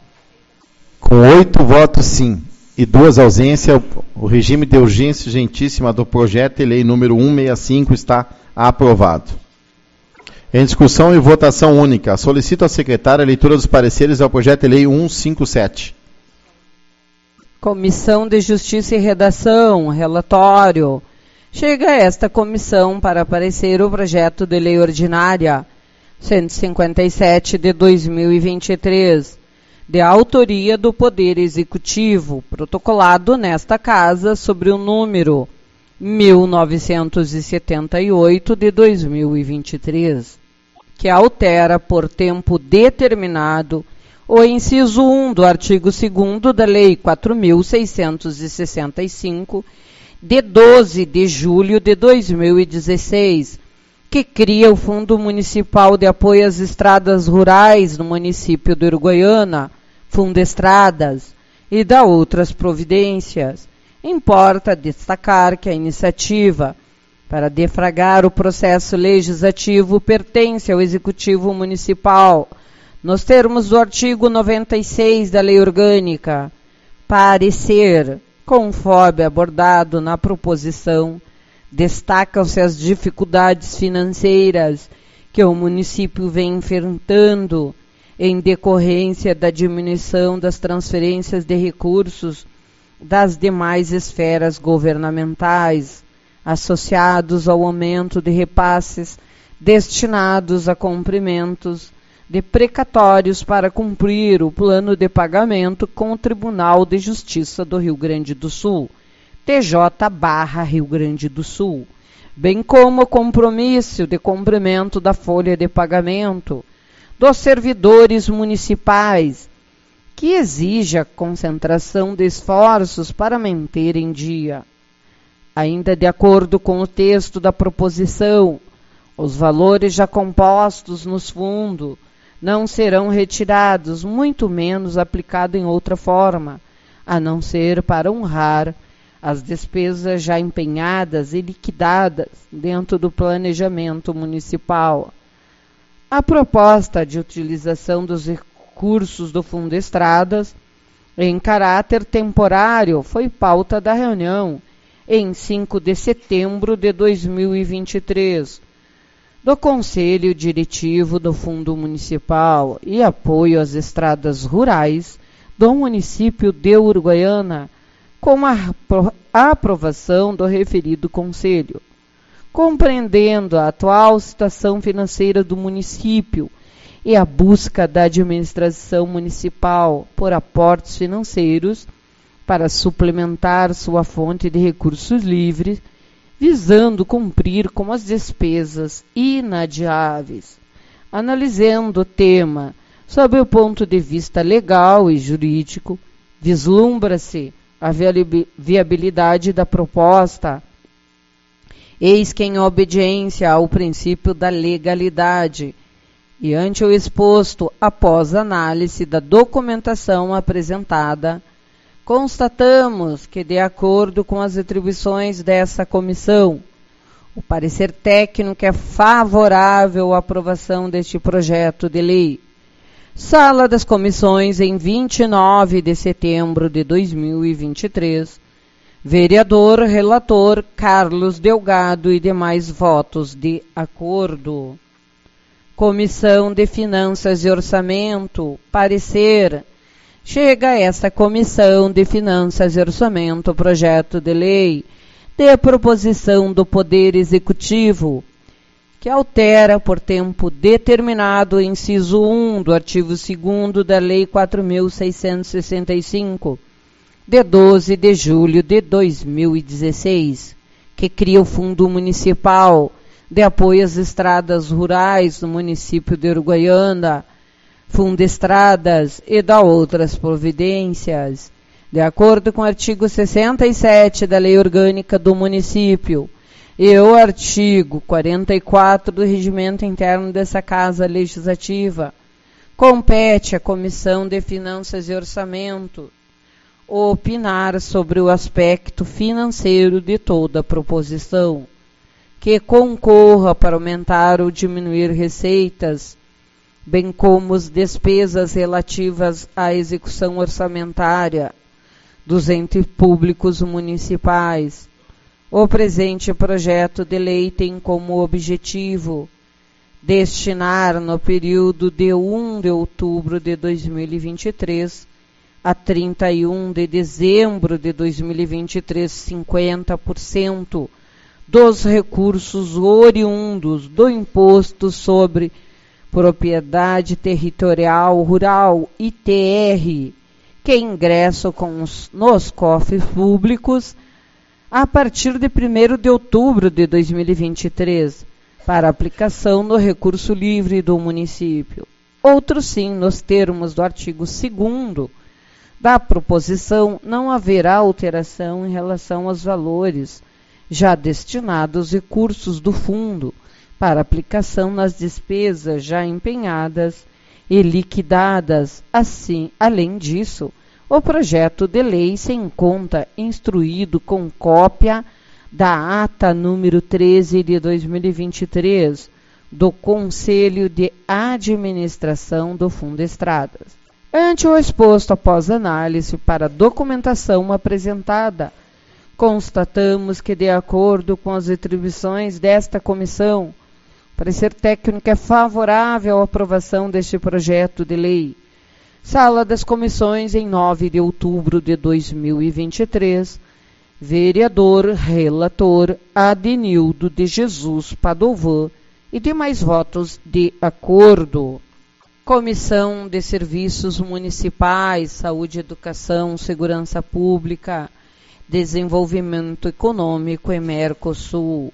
Com oito votos sim e duas ausências, o regime de urgência urgentíssima do projeto de lei número cento e sessenta e cinco está aprovado. Em discussão e votação única, solicito à secretária a leitura dos pareceres ao projeto de lei cento e cinquenta e sete. Comissão de Justiça e Redação, relatório. Chega esta comissão para parecer o projeto de lei ordinária cento e cinquenta e sete de dois mil e vinte e três, de autoria do Poder Executivo, protocolado nesta Casa sobre o número mil novecentos e setenta e oito de dois mil e vinte e três, que altera por tempo determinado o inciso um do artigo segundo da Lei quatro mil seiscentos e sessenta e cinco, de doze de julho de dois mil e dezesseis, que cria o Fundo Municipal de Apoio às Estradas Rurais no município de Uruguaiana, Fundestradas, e da outras providências. Importa destacar que a iniciativa para defragar o processo legislativo pertence ao Executivo Municipal, nos termos do artigo noventa e seis da Lei Orgânica. Parecer, conforme abordado na proposição, destacam-se as dificuldades financeiras que o município vem enfrentando em decorrência da diminuição das transferências de recursos das demais esferas governamentais, associados ao aumento de repasses destinados a cumprimentos de precatórios para cumprir o plano de pagamento com o Tribunal de Justiça do Rio Grande do Sul, T J barra Rio Grande do Sul, bem como o compromisso de cumprimento da folha de pagamento dos servidores municipais, que exige a concentração de esforços para manter em dia. Ainda de acordo com o texto da proposição, os valores já compostos nos fundos não serão retirados, muito menos aplicado em outra forma, a não ser para honrar as despesas já empenhadas e liquidadas dentro do planejamento municipal. A proposta de utilização dos recursos do Fundo Estradas em caráter temporário foi pauta da reunião em cinco de setembro de dois mil e vinte e três, do Conselho Diretivo do Fundo Municipal e Apoio às Estradas Rurais do município de Uruguaiana, com a aprovação do referido Conselho. Compreendendo a atual situação financeira do município e a busca da administração municipal por aportes financeiros para suplementar sua fonte de recursos livres, visando cumprir com as despesas inadiáveis. Analisando o tema sob o ponto de vista legal e jurídico, vislumbra-se a viabilidade da proposta, eis que em obediência ao princípio da legalidade e ante o exposto após análise da documentação apresentada, constatamos que, de acordo com as atribuições dessa comissão, o parecer técnico é favorável à aprovação deste projeto de lei. Sala das Comissões, em vinte e nove de setembro de dois mil e vinte e três, vereador relator Carlos Delgado e demais votos de acordo. Comissão de Finanças e Orçamento, parecer. Chega a esta Comissão de Finanças e Orçamento o projeto de lei de proposição do Poder Executivo, que altera por tempo determinado o inciso um do artigo segundo da Lei quatro mil seiscentos e sessenta e cinco, de doze de julho de dois mil e dezesseis, que cria o Fundo Municipal de Apoio às Estradas Rurais do município de Uruguaiana, Fundo Estradas e da outras providências, de acordo com o artigo sessenta e sete da Lei Orgânica do Município e o artigo quarenta e quatro do Regimento Interno dessa Casa Legislativa, compete à Comissão de Finanças e Orçamento opinar sobre o aspecto financeiro de toda a proposição, que concorra para aumentar ou diminuir receitas, bem como as despesas relativas à execução orçamentária dos entes públicos municipais. O presente projeto de lei tem como objetivo destinar no período de primeiro de outubro de dois mil e vinte e três a trinta e um de dezembro de dois mil e vinte e três, cinquenta por cento dos recursos oriundos do Imposto sobre Propriedade Territorial Rural, I T R, que ingressam com os, nos cofres públicos a partir de primeiro de outubro de dois mil e vinte e três, para aplicação no recurso livre do município. Outro sim, nos termos do artigo segundo da proposição, não haverá alteração em relação aos valores já destinados aos recursos do fundo para aplicação nas despesas já empenhadas e liquidadas. Assim, além disso, o projeto de lei se encontra instruído com cópia da ata número treze de dois mil e vinte e três do Conselho de Administração do Fundo Estradas. Ante o exposto após análise para a documentação apresentada, constatamos que, de acordo com as atribuições desta comissão, o parecer técnico é favorável à aprovação deste projeto de lei. Sala das Comissões, em nove de outubro de dois mil e vinte e três, vereador relator Adenildo de Jesus Padovan e demais votos de acordo. Comissão de Serviços Municipais, Saúde, Educação, Segurança Pública, Desenvolvimento Econômico e Mercosul.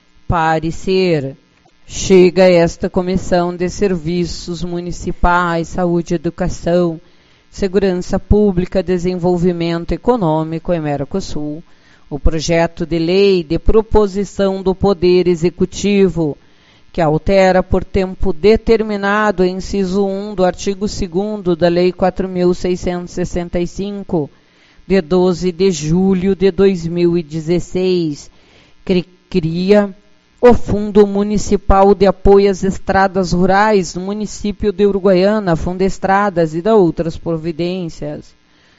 Parecer. Chega esta Comissão de Serviços Municipais, Saúde, Educação, Segurança Pública, Desenvolvimento Econômico e Mercosul o projeto de lei de proposição do Poder Executivo, que altera por tempo determinado o inciso um do artigo segundo da Lei quatro mil seiscentos e sessenta e cinco, de doze de julho de dois mil e dezesseis, que cria o Fundo Municipal de Apoio às Estradas Rurais no município de Uruguaiana, Fundestradas e da outras providências.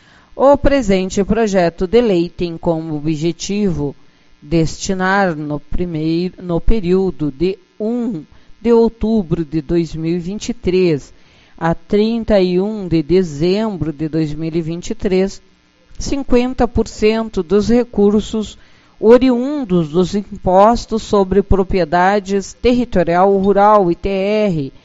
O presente projeto de lei tem como objetivo destinar no, primeiro, no período de um de outubro de dois mil e vinte e três a trinta e um de dezembro de dois mil e vinte e três, cinquenta por cento dos recursos oriundos dos impostos sobre propriedades territorial rural, I T R,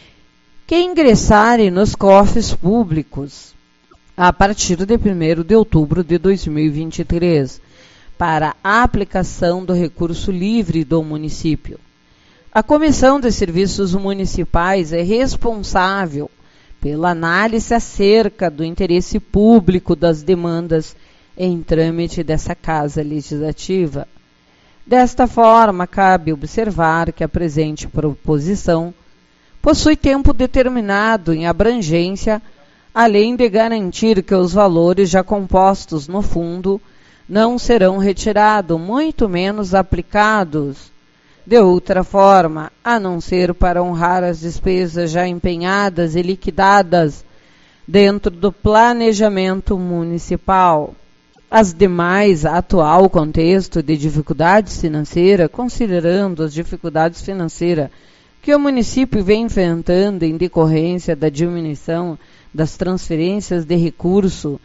que ingressarem nos cofres públicos a partir de primeiro de outubro de dois mil e vinte e três, para a aplicação do recurso livre do município. A Comissão de Serviços Municipais é responsável pela análise acerca do interesse público das demandas em trâmite dessa Casa Legislativa. Desta forma, cabe observar que a presente proposição possui tempo determinado em abrangência, além de garantir que os valores já compostos no fundo não serão retirados, muito menos aplicados de outra forma, a não ser para honrar as despesas já empenhadas e liquidadas dentro do planejamento municipal. As demais, atual contexto de dificuldades financeiras, considerando as dificuldades financeiras que o município vem enfrentando em decorrência da diminuição das transferências de recurso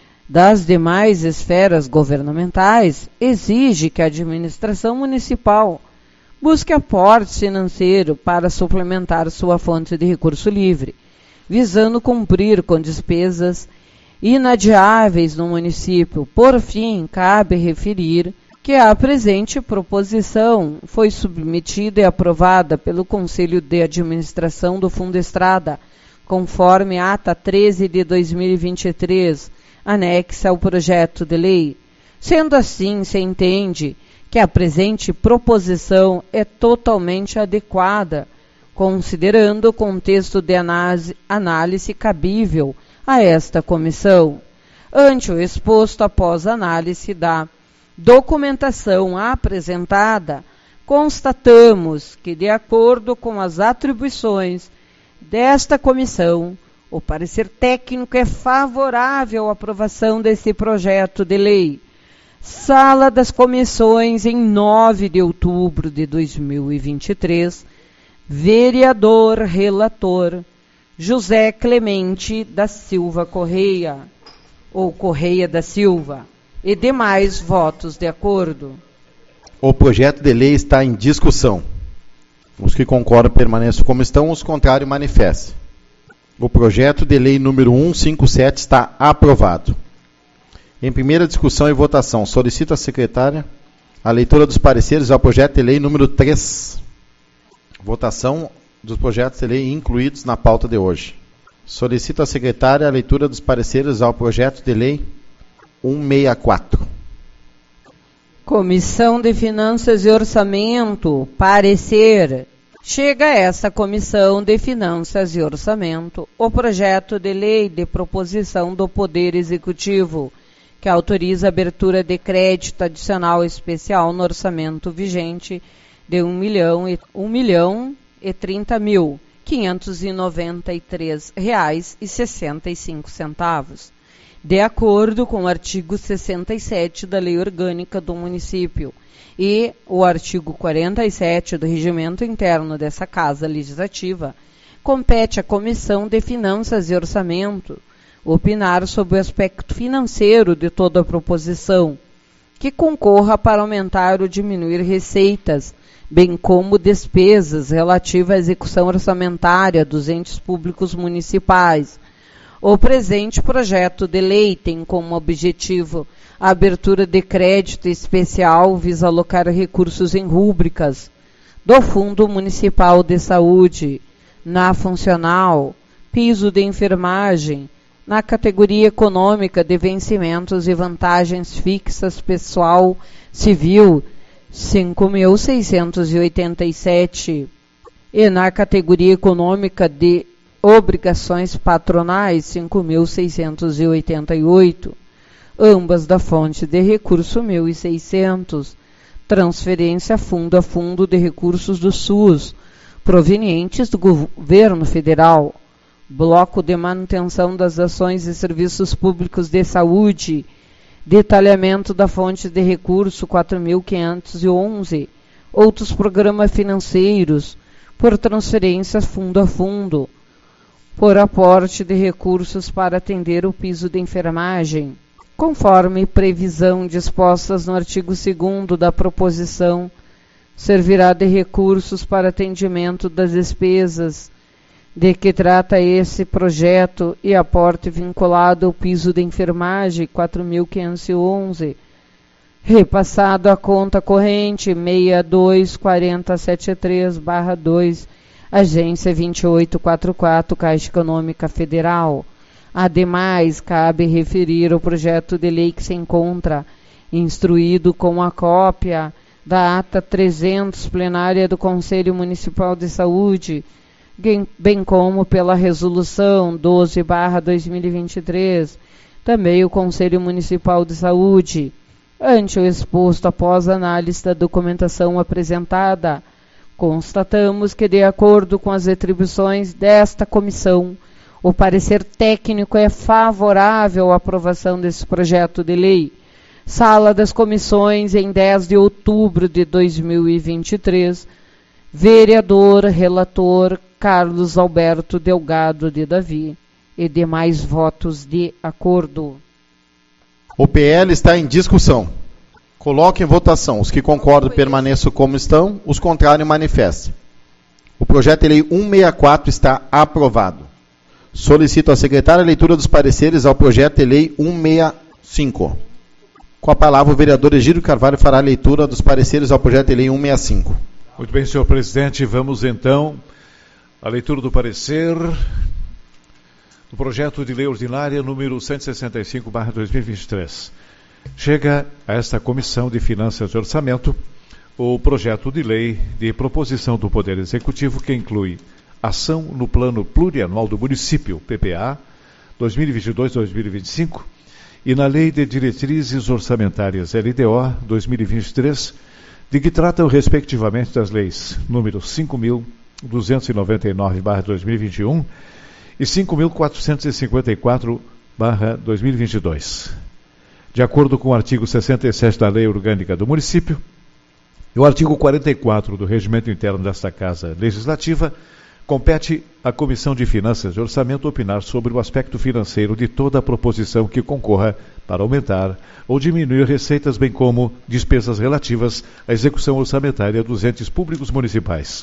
das demais esferas governamentais, exige que a administração municipal busque aporte financeiro para suplementar sua fonte de recurso livre, visando cumprir com despesas inadiáveis no município. Por fim, cabe referir que a presente proposição foi submetida e aprovada pelo Conselho de Administração do Fundestrada, conforme ata treze de dois mil e vinte e três, anexa ao projeto de lei. Sendo assim, se entende que a presente proposição é totalmente adequada, considerando o contexto de análise, análise cabível a esta comissão. Ante o exposto, após análise da documentação apresentada, constatamos que, de acordo com as atribuições desta comissão, o parecer técnico é favorável à aprovação desse projeto de lei. Sala das Comissões, em nove de outubro de dois mil e vinte e três, vereador relator José Clemente da Silva Correia, ou Correia da Silva, e demais votos de acordo. O projeto de lei está em discussão. Os que concordam permaneçam como estão, os contrários manifestem. O projeto de lei número cento e cinquenta e sete está aprovado. Em primeira discussão e votação, solicito à secretária a leitura dos pareceres ao projeto de lei número três. Votação dos projetos de lei incluídos na pauta de hoje. Solicito à secretária a leitura dos pareceres ao projeto de lei cento e sessenta e quatro. Comissão de Finanças e Orçamento, parecer. Chega a essa Comissão de Finanças e Orçamento o projeto de lei de proposição do Poder Executivo, que autoriza a abertura de crédito adicional especial no orçamento vigente de um milhão e, um milhão e trinta mil, quinhentos e noventa e três reais e sessenta e cinco centavos, de acordo com o artigo sessenta e sete da Lei Orgânica do Município e o artigo quarenta e sete do Regimento Interno dessa Casa Legislativa. Compete à Comissão de Finanças e Orçamento opinar sobre o aspecto financeiro de toda a proposição, que concorra para aumentar ou diminuir receitas, bem como despesas relativas à execução orçamentária dos entes públicos municipais. O presente projeto de lei tem como objetivo a abertura de crédito especial visa alocar recursos em rúbricas do Fundo Municipal de Saúde, na funcional, piso de enfermagem, na categoria econômica de vencimentos e vantagens fixas pessoal civil, cinco mil seiscentos e oitenta e sete, e na categoria econômica de obrigações patronais, cinco mil seiscentos e oitenta e oito, ambas da fonte de recurso mil e seiscentos, transferência fundo a fundo de recursos do SUS, provenientes do governo federal, bloco de manutenção das ações e serviços públicos de saúde, detalhamento da fonte de recurso quatro mil quinhentos e onze, outros programas financeiros, por transferência fundo a fundo, por aporte de recursos para atender o piso de enfermagem, conforme previsão dispostas no artigo segundo da proposição, servirá de recursos para atendimento das despesas de que trata esse projeto e aporte vinculado ao piso de enfermagem quatro mil quinhentos e onze, repassado à conta corrente seis dois quatro zero sete três barra dois, agência vinte e oito quarenta e quatro, Caixa Econômica Federal. Ademais, cabe referir o projeto de lei que se encontra instruído com a cópia da ata trezentos plenária do Conselho Municipal de Saúde, bem como pela resolução doze barra dois mil e vinte e três, também o Conselho Municipal de Saúde. Ante o exposto, após análise da documentação apresentada, constatamos que, de acordo com as atribuições desta comissão, o parecer técnico é favorável à aprovação desse projeto de lei. Sala das Comissões, em dez de outubro de dois mil e vinte e três, vereador, relator, Carlos Alberto Delgado de Davi, e demais votos de acordo. O P L está em discussão. Coloque em votação. Os que concordam permaneçam como estão, os contrários manifestem. O projeto de lei cento e sessenta e quatro está aprovado. Solicito à secretária a leitura dos pareceres ao projeto de lei cento e sessenta e cinco. Com a palavra, o vereador Egídio Carvalho fará a leitura dos pareceres ao projeto de lei cento e sessenta e cinco. Muito bem, senhor presidente. Vamos, então, à leitura do parecer do projeto de lei ordinária número cento e sessenta e cinco barra dois mil e vinte e três. Chega a esta Comissão de Finanças e Orçamento o projeto de lei de proposição do Poder Executivo que inclui ação no Plano Plurianual do Município, P P A, dois mil e vinte e dois a dois mil e vinte e cinco, e na Lei de Diretrizes Orçamentárias L D O dois mil e vinte e três, de que tratam respectivamente das leis número cinco mil duzentos e noventa e nove barra dois mil e vinte e um e cinco mil quatrocentos e cinquenta e quatro barra dois mil e vinte e dois. De acordo com o artigo sessenta e sete da Lei Orgânica do Município e o artigo quarenta e quatro do Regimento Interno desta Casa Legislativa, compete à Comissão de Finanças e Orçamento opinar sobre o aspecto financeiro de toda a proposição que concorra para aumentar ou diminuir receitas, bem como despesas relativas à execução orçamentária dos entes públicos municipais.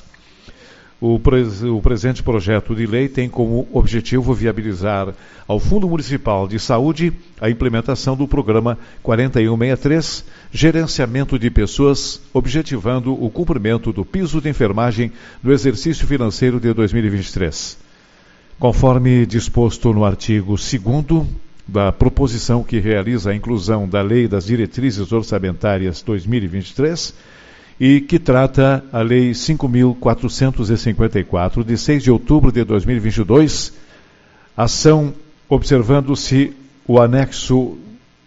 O, pres- o presente projeto de lei tem como objetivo viabilizar ao Fundo Municipal de Saúde a implementação do programa quarenta e um sessenta e três, gerenciamento de pessoas, objetivando o cumprimento do piso de enfermagem no exercício financeiro de dois mil e vinte e três. Conforme disposto no artigo segundo da proposição que realiza a inclusão da Lei das Diretrizes Orçamentárias dois mil e vinte e três, e que trata a Lei cinco mil quatrocentos e cinquenta e quatro, de seis de outubro de dois mil e vinte e dois, ação observando-se o anexo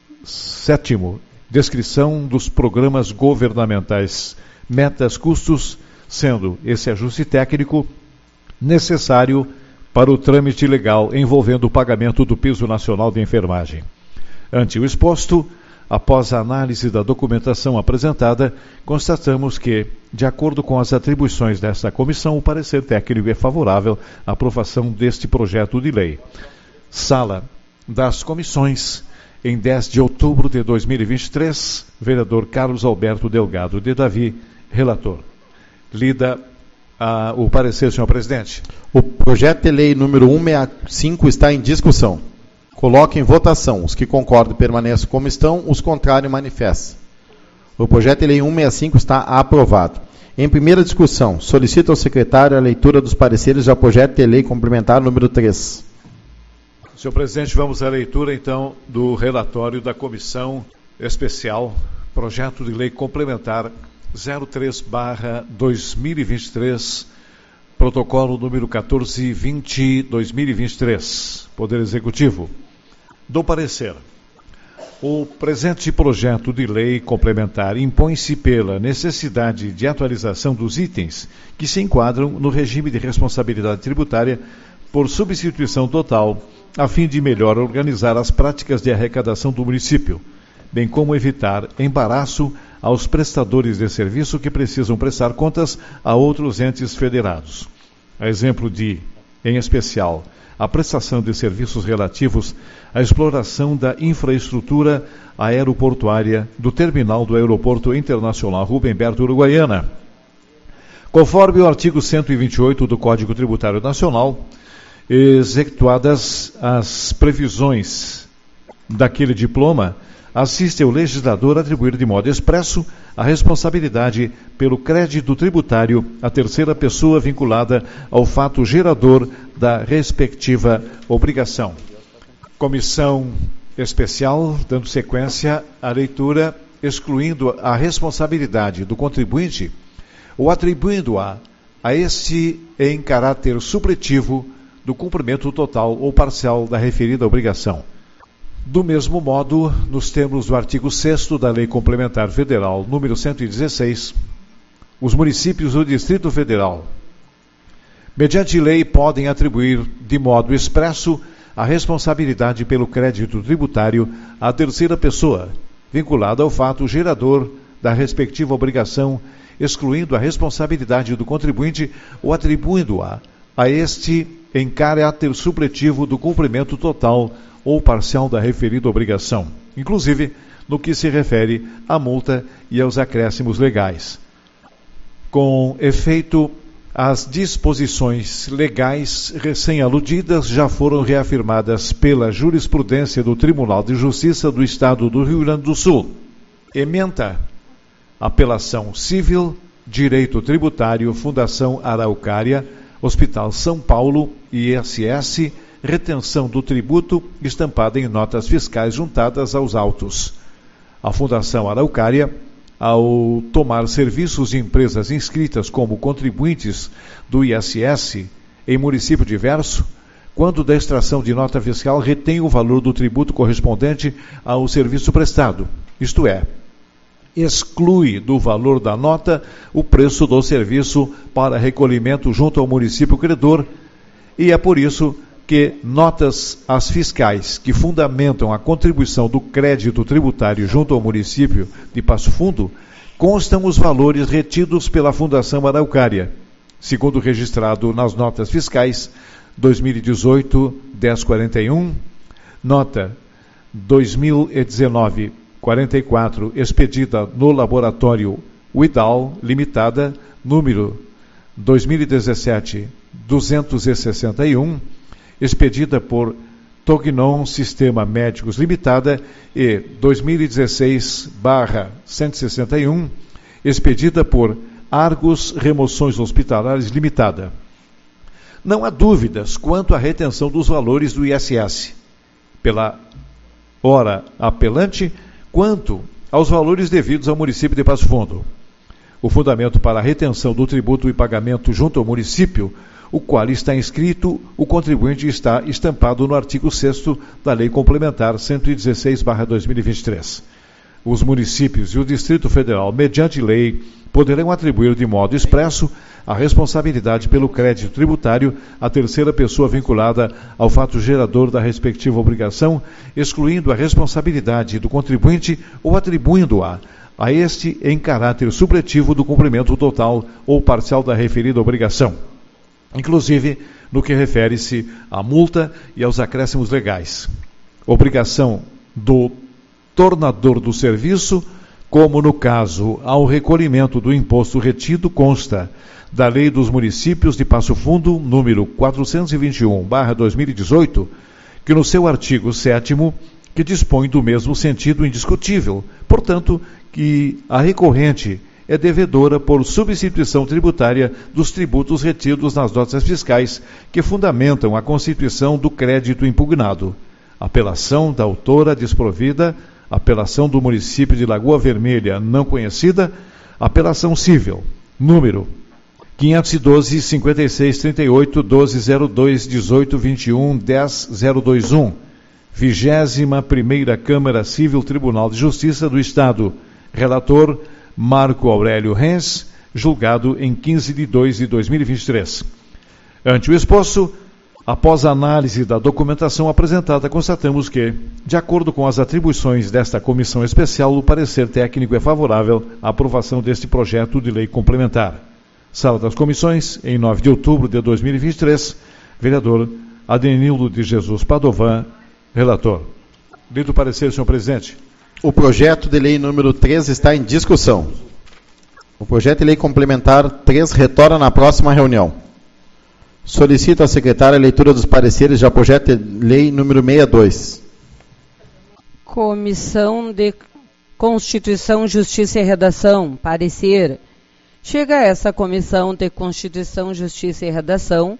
sétimo, descrição dos programas governamentais, metas, custos, sendo esse ajuste técnico necessário para o trâmite legal envolvendo o pagamento do piso nacional de enfermagem. Ante o exposto, após a análise da documentação apresentada, constatamos que, de acordo com as atribuições desta comissão, o parecer técnico é favorável à aprovação deste projeto de lei. Sala das Comissões, em dez de outubro de dois mil e vinte e três. Vereador Carlos Alberto Delgado de Davi, relator. Lida a, o parecer, senhor presidente. O projeto de lei número cento e sessenta e cinco está em discussão. Coloque em votação. Os que concordam permaneçam como estão, os contrários manifestem. O projeto de lei cento e sessenta e cinco está aprovado. Em primeira discussão, solicito ao secretário a leitura dos pareceres ao projeto de lei complementar número três. Senhor presidente, vamos à leitura, então, do relatório da Comissão Especial, Projeto de Lei Complementar zero três barra dois mil e vinte e três, protocolo número quatorze vinte barra dois mil e vinte e três. Poder Executivo. Do parecer. O presente projeto de lei complementar impõe-se pela necessidade de atualização dos itens que se enquadram no regime de responsabilidade tributária por substituição total, a fim de melhor organizar as práticas de arrecadação do município, bem como evitar embaraço aos prestadores de serviço que precisam prestar contas a outros entes federados. A exemplo de, em especial, a prestação de serviços relativos à exploração da infraestrutura aeroportuária do terminal do Aeroporto Internacional Rubem Berto Uruguaiana. Conforme o artigo cento e vinte e oito do Código Tributário Nacional, execuadas as previsões daquele diploma, assiste o legislador a atribuir de modo expresso a responsabilidade pelo crédito tributário à terceira pessoa vinculada ao fato gerador da respectiva obrigação. Comissão Especial, dando sequência à leitura, excluindo a responsabilidade do contribuinte ou atribuindo-a a este em caráter supletivo do cumprimento total ou parcial da referida obrigação. Do mesmo modo, nos termos do artigo sexto da Lei Complementar Federal número cento e dezesseis, os municípios do Distrito Federal, mediante lei, podem atribuir de modo expresso a responsabilidade pelo crédito tributário à terceira pessoa, vinculada ao fato gerador da respectiva obrigação, excluindo a responsabilidade do contribuinte ou atribuindo-a a este em caráter supletivo do cumprimento total ou parcial da referida obrigação, inclusive no que se refere à multa e aos acréscimos legais. Com efeito, as disposições legais recém-aludidas já foram reafirmadas pela jurisprudência do Tribunal de Justiça do Estado do Rio Grande do Sul. Ementa, apelação civil, direito tributário, Fundação Araucária, Hospital São Paulo, I S S, retenção do tributo estampada em notas fiscais juntadas aos autos. A Fundação Araucária, ao tomar serviços de empresas inscritas como contribuintes do I S S em município diverso, quando da extração de nota fiscal retém o valor do tributo correspondente ao serviço prestado, isto é, exclui do valor da nota o preço do serviço para recolhimento junto ao município credor, e é por isso que notas as fiscais que fundamentam a contribuição do crédito tributário junto ao município de Passo Fundo constam os valores retidos pela Fundação Araucária, segundo registrado nas notas fiscais dois mil e dezoito, dez quarenta e um, nota dois mil e dezenove, quarenta e quatro, expedida no laboratório Widal Limitada, número dois mil e dezessete, duzentos e sessenta e um, expedida por Tognon Sistema Médicos Limitada, e dois mil e dezesseis barra cento e sessenta e um, expedida por Argos Remoções Hospitalares Limitada. Não há dúvidas quanto à retenção dos valores do I S S, pela ora apelante, quanto aos valores devidos ao município de Passo Fundo. O fundamento para a retenção do tributo e pagamento junto ao município, o qual está inscrito, o contribuinte está estampado no artigo sexto da Lei Complementar cento e dezesseis barra dois mil e vinte e três. Os municípios e o Distrito Federal, mediante lei, poderão atribuir de modo expresso a responsabilidade pelo crédito tributário à terceira pessoa vinculada ao fato gerador da respectiva obrigação, excluindo a responsabilidade do contribuinte ou atribuindo-a a este em caráter supletivo do cumprimento total ou parcial da referida obrigação, inclusive no que refere-se à multa e aos acréscimos legais. Obrigação do tornador do serviço, como no caso ao recolhimento do imposto retido, consta da Lei dos Municípios de Passo Fundo, número quatrocentos e vinte e um barra dois mil e dezoito, que no seu artigo sétimo, que dispõe do mesmo sentido indiscutível, portanto, que a recorrente é devedora por substituição tributária dos tributos retidos nas notas fiscais que fundamentam a constituição do crédito impugnado. Apelação da autora desprovida, apelação do município de Lagoa Vermelha não conhecida, apelação civil, número quinhentos e doze, cinquenta e seis, trinta e oito, doze, zero dois, dezoito, vinte e um, dez, zero vinte e um, vigésima primeira Câmara Civil Tribunal de Justiça do Estado, relator Marco Aurélio Renz, julgado em quinze de dois de dois mil e vinte e três. Ante o exposto, após a análise da documentação apresentada, constatamos que, de acordo com as atribuições desta comissão especial, o parecer técnico é favorável à aprovação deste projeto de lei complementar. Sala das Comissões, em nove de outubro de dois mil e vinte e três, vereador Adenildo de Jesus Padovan, relator. Lido o parecer, senhor presidente. O projeto de lei número três está em discussão. O projeto de lei complementar três retorna na próxima reunião. Solicito à secretária a leitura dos pareceres já projeto de lei número sessenta e dois. Comissão de Constituição, Justiça e Redação. Parecer. Chega a essa Comissão de Constituição, Justiça e Redação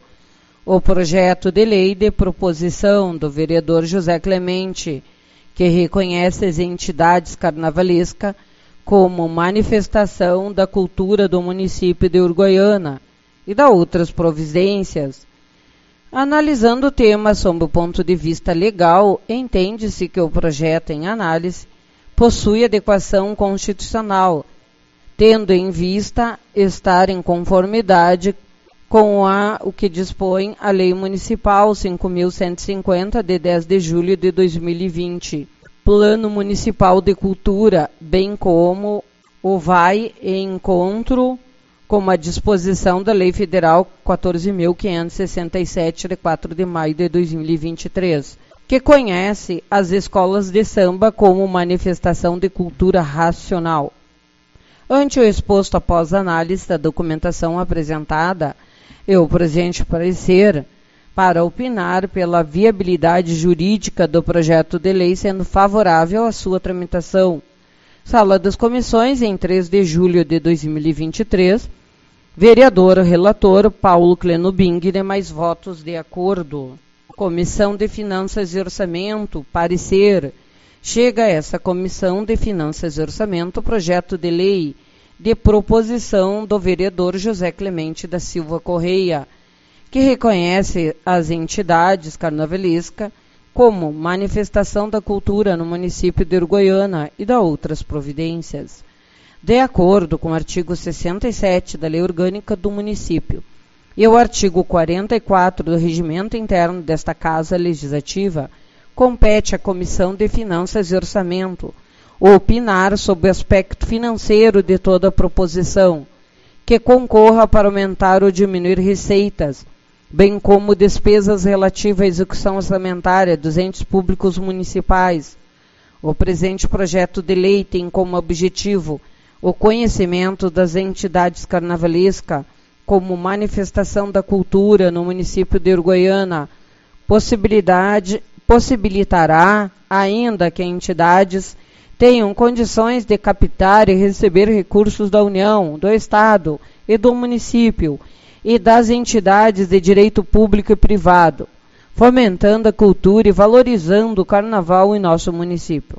o projeto de lei de proposição do vereador José Clemente, que reconhece as entidades carnavalescas como manifestação da cultura do município de Uruguaiana e da outras providências. Analisando o tema sob o ponto de vista legal, entende-se que o projeto em análise possui adequação constitucional, tendo em vista estar em conformidade com a, o que dispõe a Lei Municipal cinco mil cento e cinquenta, de dez de julho de dois mil e vinte, Plano Municipal de Cultura, bem como o vai em encontro com a disposição da Lei Federal quatorze mil quinhentos e sessenta e sete, de quatro de maio de dois mil e vinte e três, que conhece as escolas de samba como manifestação de cultura racional. Ante o exposto após análise da documentação apresentada, eu presente parecer para opinar pela viabilidade jurídica do projeto de lei, sendo favorável à sua tramitação. Sala das Comissões, em três de julho de dois mil e vinte e três, vereador relator Paulo Cleno Bing, demais votos de acordo. Comissão de Finanças e Orçamento, parecer. Chega a essa Comissão de Finanças e Orçamento o projeto de lei de proposição do vereador José Clemente da Silva Correia, que reconhece as entidades carnavalescas como manifestação da cultura no município de Uruguaiana e da outras providências. De acordo com o artigo sessenta e sete da Lei Orgânica do Município e o artigo quarenta e quatro do Regimento Interno desta Casa Legislativa, compete à Comissão de Finanças e Orçamento opinar sobre o aspecto financeiro de toda a proposição, que concorra para aumentar ou diminuir receitas, bem como despesas relativas à execução orçamentária dos entes públicos municipais. O presente projeto de lei tem como objetivo o conhecimento das entidades carnavalescas como manifestação da cultura no município de Uruguaiana, possibilidade, possibilitará ainda que entidades tenham condições de captar e receber recursos da União, do Estado e do município e das entidades de direito público e privado, fomentando a cultura e valorizando o carnaval em nosso município.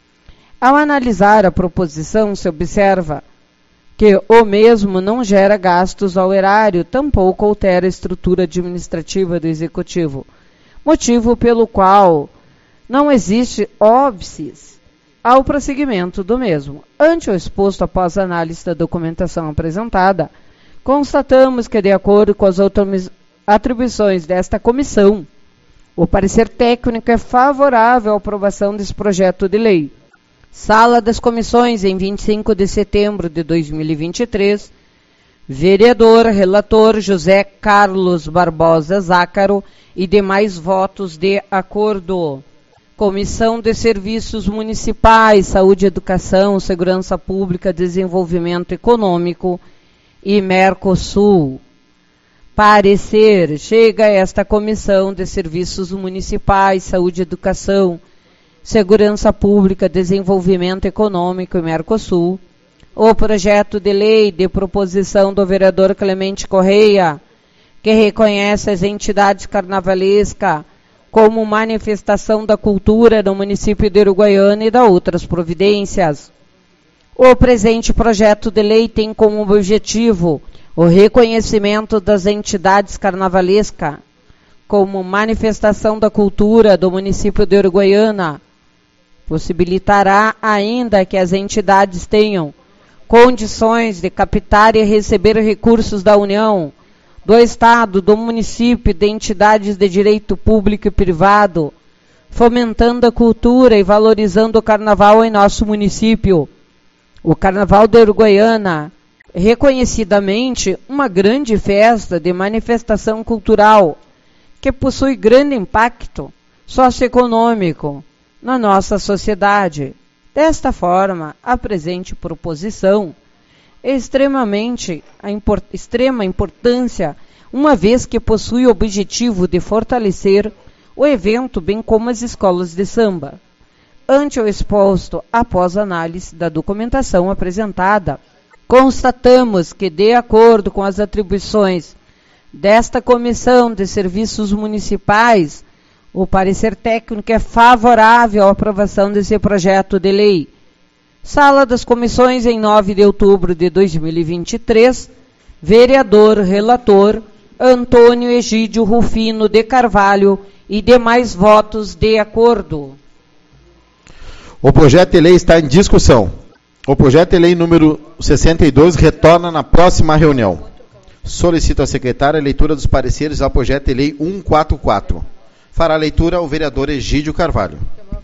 Ao analisar a proposição, se observa que o mesmo não gera gastos ao erário, tampouco altera a estrutura administrativa do Executivo, motivo pelo qual não existe óbices ao prosseguimento do mesmo. Ante o exposto após a análise da documentação apresentada, constatamos que, de acordo com as atribuições desta comissão, o parecer técnico é favorável à aprovação desse projeto de lei. Sala das Comissões, em vinte e cinco de setembro de dois mil e vinte e três, vereador, relator José Carlos Barbosa Zácaro e demais votos de acordo. Comissão de Serviços Municipais, Saúde, Educação, Segurança Pública, Desenvolvimento Econômico e Mercosul. Parecer. Chega a esta Comissão de Serviços Municipais, Saúde, Educação, Segurança Pública, Desenvolvimento Econômico e Mercosul o projeto de lei de proposição do vereador Clemente Correia, que reconhece as entidades carnavalescas como manifestação da cultura no município de Uruguaiana e da outras providências. O presente projeto de lei tem como objetivo o reconhecimento das entidades carnavalescas como manifestação da cultura do município de Uruguaiana. Possibilitará ainda que as entidades tenham condições de captar e receber recursos da União, do Estado, do município, de entidades de direito público e privado, fomentando a cultura e valorizando o carnaval em nosso município. O Carnaval de Uruguaiana, reconhecidamente uma grande festa de manifestação cultural, que possui grande impacto socioeconômico na nossa sociedade. Desta forma, a presente proposição é extremamente a import, extrema importância, uma vez que possui o objetivo de fortalecer o evento, bem como as escolas de samba. Ante o exposto, após análise da documentação apresentada, constatamos que, de acordo com as atribuições desta Comissão de Serviços Municipais, o parecer técnico é favorável à aprovação desse projeto de lei. Sala das Comissões, em nove de outubro de dois mil e vinte e três, vereador relator Antônio Egídio Rufino de Carvalho e demais votos de acordo. O projeto de lei está em discussão. O projeto de lei número sessenta e dois retorna na próxima reunião. Solicito à secretária a leitura dos pareceres ao projeto de lei cento e quarenta e quatro. Fará a leitura o vereador Egídio Carvalho.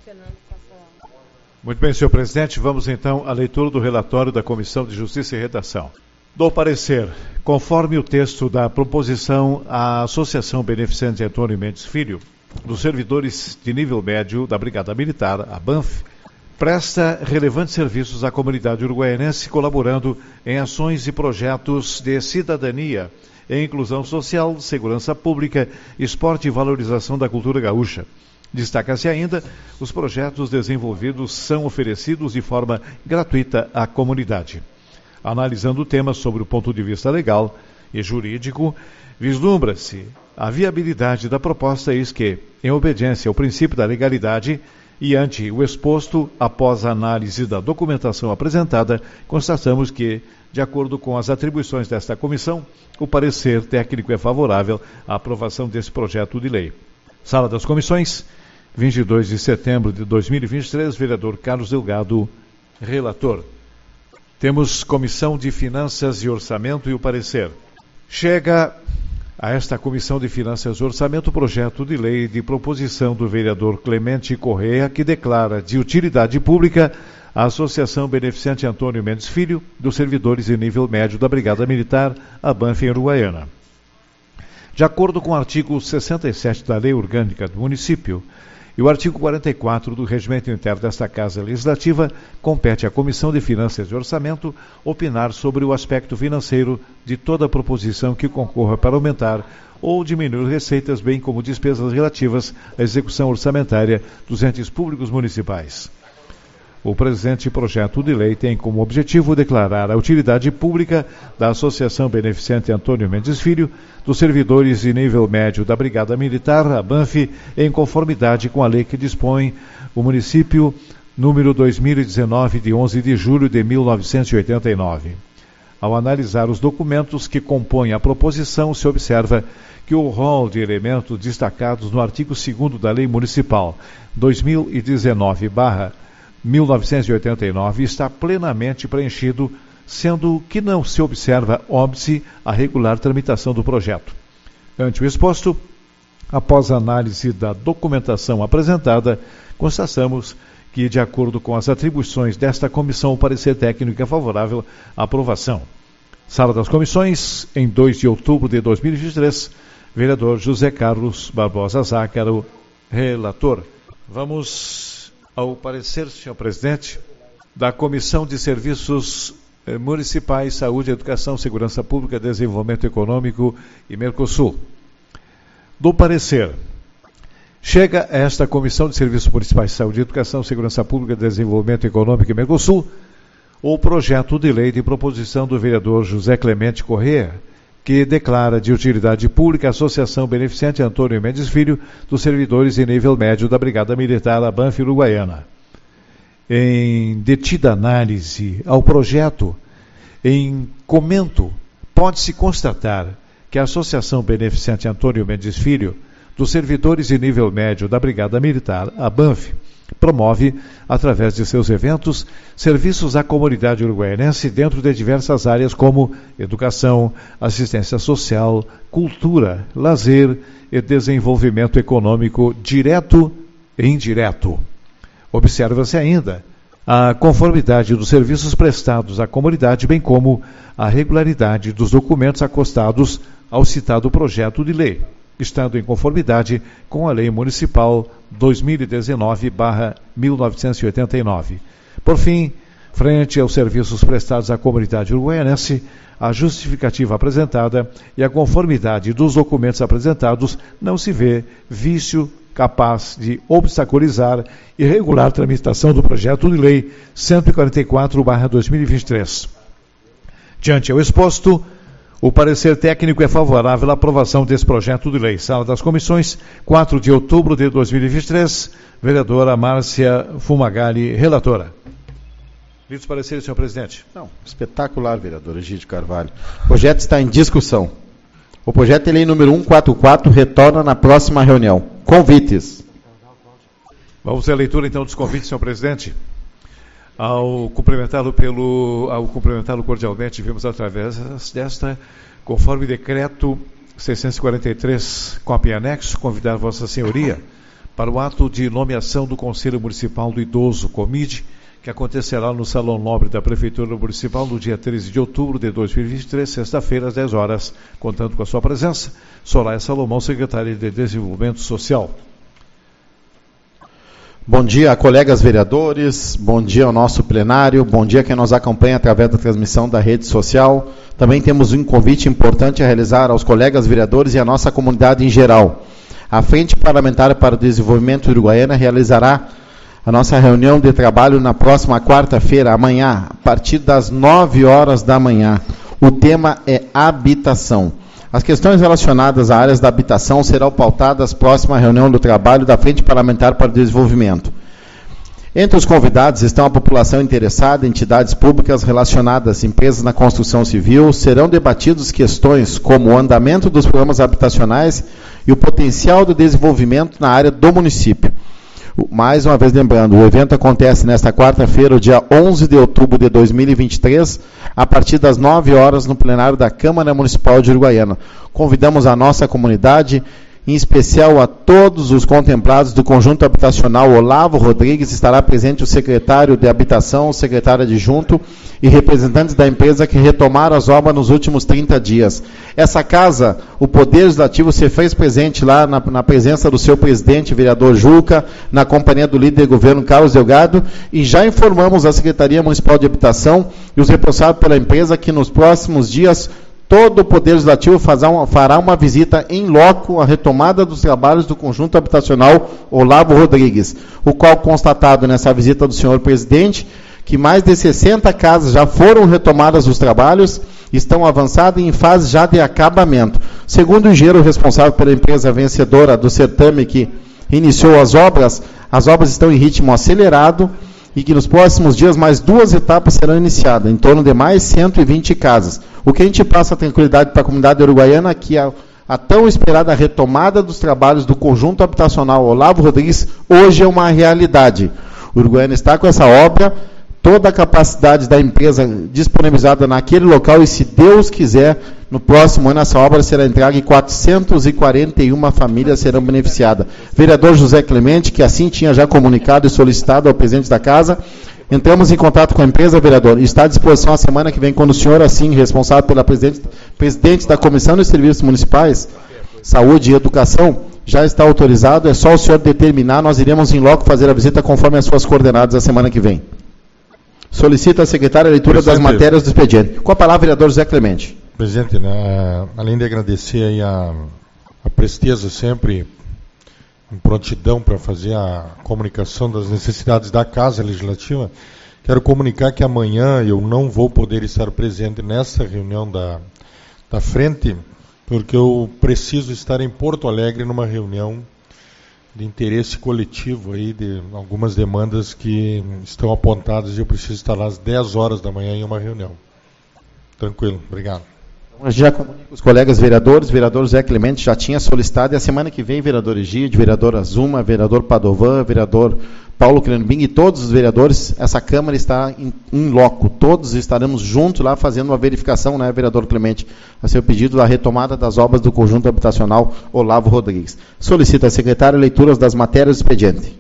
Muito bem, senhor presidente. Vamos então à leitura do relatório da Comissão de Justiça e Redação. Do parecer, conforme o texto da proposição, a Associação Beneficente Antônio Mendes Filho, dos servidores de nível médio da Brigada Militar, a BANF, presta relevantes serviços à comunidade uruguaianense, colaborando em ações e projetos de cidadania, em inclusão social, segurança pública, esporte e valorização da cultura gaúcha. Destaca-se ainda, os projetos desenvolvidos são oferecidos de forma gratuita à comunidade. Analisando o tema sob o ponto de vista legal e jurídico, vislumbra-se a viabilidade da proposta, eis que, em obediência ao princípio da legalidade e ante o exposto, após a análise da documentação apresentada, constatamos que, de acordo com as atribuições desta comissão, o parecer técnico é favorável à aprovação desse projeto de lei. Sala das Comissões, vinte e dois de setembro de dois mil e vinte e três, vereador Carlos Delgado, relator. Temos Comissão de Finanças e Orçamento e o parecer. Chega a esta Comissão de Finanças e Orçamento o projeto de lei de proposição do vereador Clemente Correia, que declara de utilidade pública a Associação Beneficente Antônio Mendes Filho, dos servidores de nível médio da Brigada Militar, a BANF em Uruguaiana. De acordo com o artigo sessenta e sete da Lei Orgânica do Município e o artigo quarenta e quatro do Regimento Interno desta Casa Legislativa, compete à Comissão de Finanças e Orçamento opinar sobre o aspecto financeiro de toda proposição que concorra para aumentar ou diminuir receitas, bem como despesas relativas à execução orçamentária dos entes públicos municipais. O presente projeto de lei tem como objetivo declarar a utilidade pública da Associação Beneficente Antônio Mendes Filho, dos servidores de nível médio da Brigada Militar, a BANF, em conformidade com a lei que dispõe o município número dois mil e dezenove, de onze de julho de mil novecentos e oitenta e nove. Ao analisar os documentos que compõem a proposição, se observa que o rol de elementos destacados no artigo segundo da Lei Municipal dois mil e dezenove barra mil novecentos e oitenta e nove está plenamente preenchido, sendo que não se observa óbice a regular tramitação do projeto. Ante o exposto, após a análise da documentação apresentada, constatamos que, de acordo com as atribuições desta comissão, o parecer técnico é favorável à aprovação. Sala das Comissões, em dois de outubro de dois mil e vinte e três, vereador José Carlos Barbosa Zácaro, relator. Vamos ao parecer, senhor presidente, da Comissão de Serviços Municipais, Saúde, Educação, Segurança Pública, Desenvolvimento Econômico e Mercosul. Do parecer, chega a esta Comissão de Serviços Municipais, Saúde, Educação, Segurança Pública, Desenvolvimento Econômico e Mercosul o projeto de lei de proposição do vereador José Clemente Corrêa, que declara de utilidade pública a Associação Beneficente Antônio Mendes Filho dos Servidores em Nível Médio da Brigada Militar ABANF Uruguaiana. Em detida análise ao projeto, em comento, pode-se constatar que a Associação Beneficente Antônio Mendes Filho dos Servidores em Nível Médio da Brigada Militar ABANF promove, através de seus eventos, serviços à comunidade uruguaianense dentro de diversas áreas como educação, assistência social, cultura, lazer e desenvolvimento econômico direto e indireto. Observa-se ainda a conformidade dos serviços prestados à comunidade, bem como a regularidade dos documentos acostados ao citado projeto de lei, estando em conformidade com a Lei Municipal dois mil e dezenove barra mil novecentos e oitenta e nove. Por fim, frente aos serviços prestados à comunidade uruguaianense, a justificativa apresentada e a conformidade dos documentos apresentados não se vê vício capaz de obstaculizar e regular a tramitação do projeto de lei cento e quarenta e quatro barra dois mil e vinte e três. Diante ao exposto, o parecer técnico é favorável à aprovação desse projeto de lei. Sala das Comissões, quatro de outubro de dois mil e vinte e três. Vereadora Márcia Fumagalli, relatora. Lidos pareceres, senhor presidente. Não, espetacular, vereador Egídio Carvalho. O projeto está em discussão. O projeto de lei número cento e quarenta e quatro retorna na próxima reunião. Convites. Vamos à leitura, então, dos convites, senhor presidente. Ao cumprimentá-lo pelo, ao cumprimentá-lo cordialmente, vimos através desta, conforme decreto seiscentos e quarenta e três, cópia anexo, convidar Vossa Senhoria para o ato de nomeação do Conselho Municipal do Idoso, COMID, que acontecerá no Salão Nobre da Prefeitura Municipal no dia treze de outubro de dois mil e vinte e três, sexta-feira, às dez horas, contando com a sua presença, Soraya Salomão, secretária de Desenvolvimento Social. Bom dia, colegas vereadores, bom dia ao nosso plenário, bom dia a quem nos acompanha através da transmissão da rede social. Também temos um convite importante a realizar aos colegas vereadores e à nossa comunidade em geral. A Frente Parlamentar para o Desenvolvimento Uruguaiana realizará a nossa reunião de trabalho na próxima quarta-feira, amanhã, a partir das nove horas da manhã. O tema é habitação. As questões relacionadas a áreas da habitação serão pautadas na próxima reunião do trabalho da Frente Parlamentar para o Desenvolvimento. Entre os convidados estão a população interessada, entidades públicas relacionadas, empresas na construção civil. Serão debatidas questões como o andamento dos programas habitacionais e o potencial de desenvolvimento na área do município. Mais uma vez lembrando, o evento acontece nesta quarta-feira, dia onze de outubro de dois mil e vinte e três, a partir das nove horas, no plenário da Câmara Municipal de Uruguaiana. Convidamos a nossa comunidade, em especial a todos os contemplados do Conjunto Habitacional Olavo Rodrigues. Estará presente o secretário de Habitação, o secretário adjunto e representantes da empresa que retomaram as obras nos últimos trinta dias. Essa casa, o Poder Legislativo se fez presente lá na, na presença do seu presidente, vereador Juca, na companhia do líder de governo Carlos Delgado, e já informamos a Secretaria Municipal de Habitação e os responsáveis pela empresa que nos próximos dias todo o Poder Legislativo fará uma visita em loco à retomada dos trabalhos do Conjunto Habitacional Olavo Rodrigues, o qual constatado nessa visita do senhor presidente, que mais de sessenta casas já foram retomadas os trabalhos, estão avançadas e em fase já de acabamento. Segundo o engenheiro responsável pela empresa vencedora do certame que iniciou as obras, as obras estão em ritmo acelerado e que nos próximos dias mais duas etapas serão iniciadas, em torno de mais cento e vinte casas. O que a gente passa a tranquilidade para a comunidade uruguaiana é que a, a tão esperada retomada dos trabalhos do Conjunto Habitacional Olavo Rodrigues hoje é uma realidade. O Uruguaiana está com essa obra, toda a capacidade da empresa disponibilizada naquele local, e se Deus quiser, no próximo ano essa obra será entregue e quatrocentas e quarenta e uma famílias serão beneficiadas. Vereador José Clemente, que assim tinha já comunicado e solicitado ao presidente da casa, entramos em contato com a empresa, vereador, e está à disposição a semana que vem, quando o senhor, assim, responsável pela presidente, presidente da Comissão de Serviços Municipais, Saúde e Educação, já está autorizado, é só o senhor determinar, nós iremos em loco fazer a visita conforme as suas coordenadas a semana que vem. Solicito a secretária a leitura Presidente. das matérias do expediente. Com a palavra, vereador José Clemente. Presidente, né, além de agradecer aí a, a presteza sempre, em prontidão para fazer a comunicação das necessidades da Casa Legislativa, quero comunicar que amanhã eu não vou poder estar presente nessa reunião da, da frente, porque eu preciso estar em Porto Alegre numa reunião de interesse coletivo aí, de algumas demandas que estão apontadas e eu preciso estar lá às dez horas da manhã em uma reunião. Tranquilo, obrigado. Já comunico os colegas vereadores, vereador Zé Clemente já tinha solicitado, e a semana que vem, vereador Egídio, vereador Azuma, vereador Padovan, vereador Paulo Cranbing e todos os vereadores, essa Câmara está em, em loco, todos estaremos juntos lá fazendo uma verificação, né, vereador Clemente, a seu pedido da retomada das obras do conjunto habitacional Olavo Rodrigues. Solicito à secretária leituras das matérias do expediente.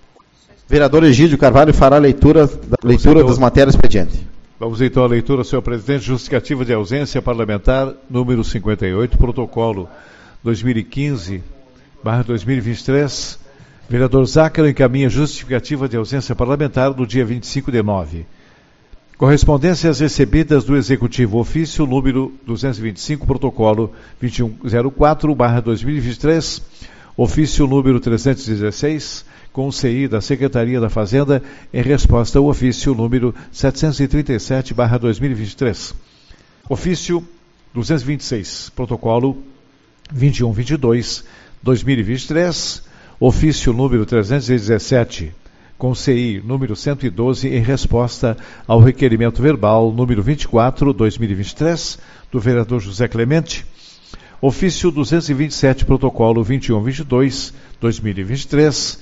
Vereador Egídio Carvalho fará a leitura, da, leitura das matérias do expediente. Vamos então à leitura, senhor presidente. Justificativa de ausência parlamentar, número cinquenta e oito, protocolo dois mil e quinze barra dois mil e vinte e três. Vereador Zácaro encaminha justificativa de ausência parlamentar do dia vinte e cinco de nove. Correspondências recebidas do Executivo, ofício número duzentos e vinte e cinco, protocolo vinte e um zero quatro barra dois mil e vinte e três, ofício número trezentos e dezesseis, com o C I da Secretaria da Fazenda, em resposta ao ofício número setecentos e trinta e sete barra dois mil e vinte e três. Ofício duzentos e vinte e seis, protocolo vinte e um vinte e dois barra dois mil e vinte e três, ofício número trezentos e dezessete, com C I número cento e doze, em resposta ao requerimento verbal número vinte e quatro barra dois mil e vinte e três, do vereador José Clemente. Ofício duzentos e vinte e sete, protocolo vinte e um vinte e dois barra dois mil e vinte e três,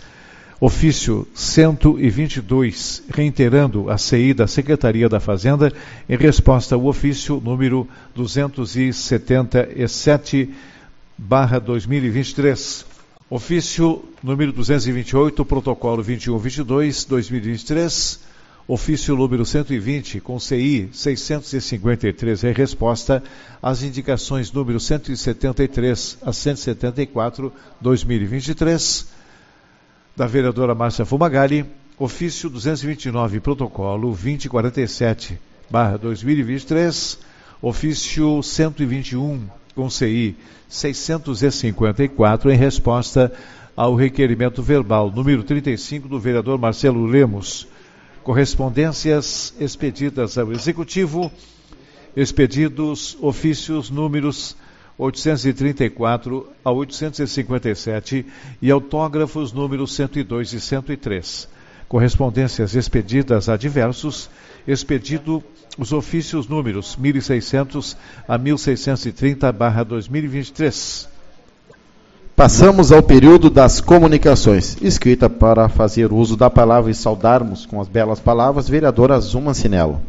ofício cento e vinte e dois, reiterando a C I da Secretaria da Fazenda, em resposta ao ofício número duzentos e setenta e sete barra dois mil e vinte e três. Ofício número duzentos e vinte e oito, protocolo vinte e um vinte e dois barra dois mil e vinte e três, ofício número cento e vinte, com C I seiscentos e cinquenta e três, em resposta às indicações número cento e setenta e três a cento e setenta e quatro barra dois mil e vinte e três, da vereadora Márcia Fumagalli, ofício duzentos e vinte e nove, protocolo vinte e quarenta e sete barra dois mil e vinte e três, ofício cento e vinte e um, com C I seiscentos e cinquenta e quatro, em resposta ao requerimento verbal número trinta e cinco do vereador Marcelo Lemos. Correspondências expedidas ao Executivo, expedidos ofícios números oitocentos e trinta e quatro a oitocentos e cinquenta e sete e autógrafos números cento e dois e cento e três. Correspondências expedidas a diversos, expedido os ofícios números mil e seiscentos a mil seiscentos e trinta barra dois mil e vinte e três. Passamos ao período das comunicações. Escrita para fazer uso da palavra e saudarmos com as belas palavras, vereadora Azuma Cinello.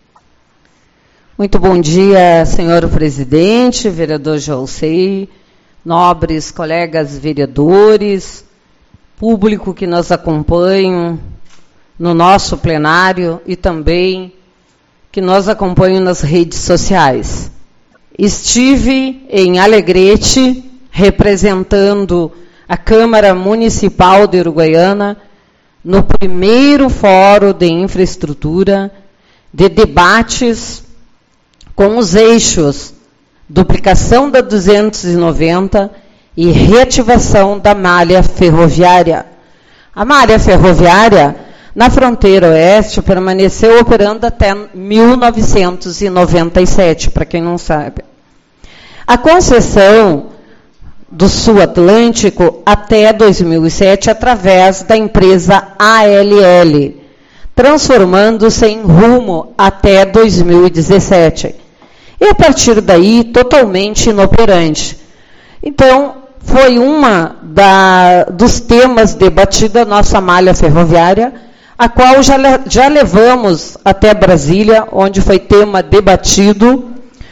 Muito bom dia, senhor presidente, vereador Joalcei, nobres colegas vereadores, público que nos acompanha no nosso plenário e também que nos acompanham nas redes sociais. Estive em Alegrete, representando a Câmara Municipal de Uruguaiana, no primeiro Fórum de Infraestrutura, de debates com os eixos duplicação da duzentos e noventa e reativação da malha ferroviária. A malha ferroviária, na fronteira oeste, permaneceu operando até mil novecentos e noventa e sete, para quem não sabe. A concessão do Sul Atlântico até dois mil e sete, através da empresa A L L, transformando-se em Rumo até dois mil e dezessete. E a partir daí, totalmente inoperante. Então, foi uma da, dos temas debatidos a nossa malha ferroviária, a qual já, já levamos até Brasília, onde foi tema debatido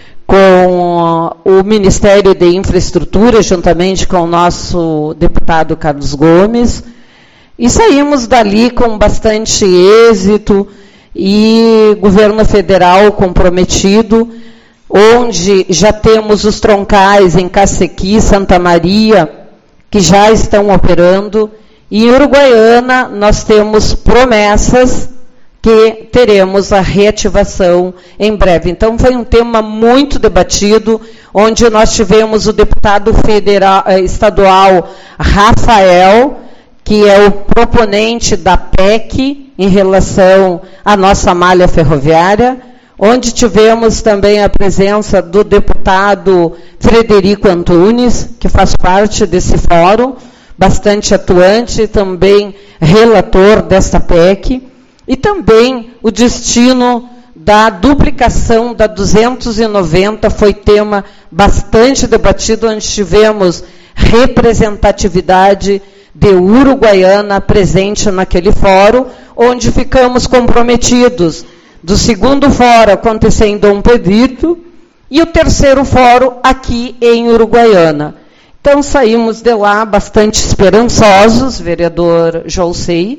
com o Ministério de Infraestrutura, juntamente com o nosso deputado Carlos Gomes, e saímos dali com bastante êxito, e governo federal comprometido, onde já temos os troncais em Cacequi, Santa Maria, que já estão operando. E em Uruguaiana nós temos promessas que teremos a reativação em breve. Então foi um tema muito debatido, onde nós tivemos o deputado federal, estadual Rafael, que é o proponente da P E C em relação à nossa malha ferroviária, onde tivemos também a presença do deputado Frederico Antunes, que faz parte desse fórum, bastante atuante e também relator desta P E C, e também o destino da duplicação da duzentos e noventa foi tema bastante debatido, onde tivemos representatividade de Uruguaiana presente naquele fórum, onde ficamos comprometidos do segundo fórum acontecer em Dom Pedrito e o terceiro fórum aqui em Uruguaiana. Então saímos de lá bastante esperançosos, vereador Jolsei,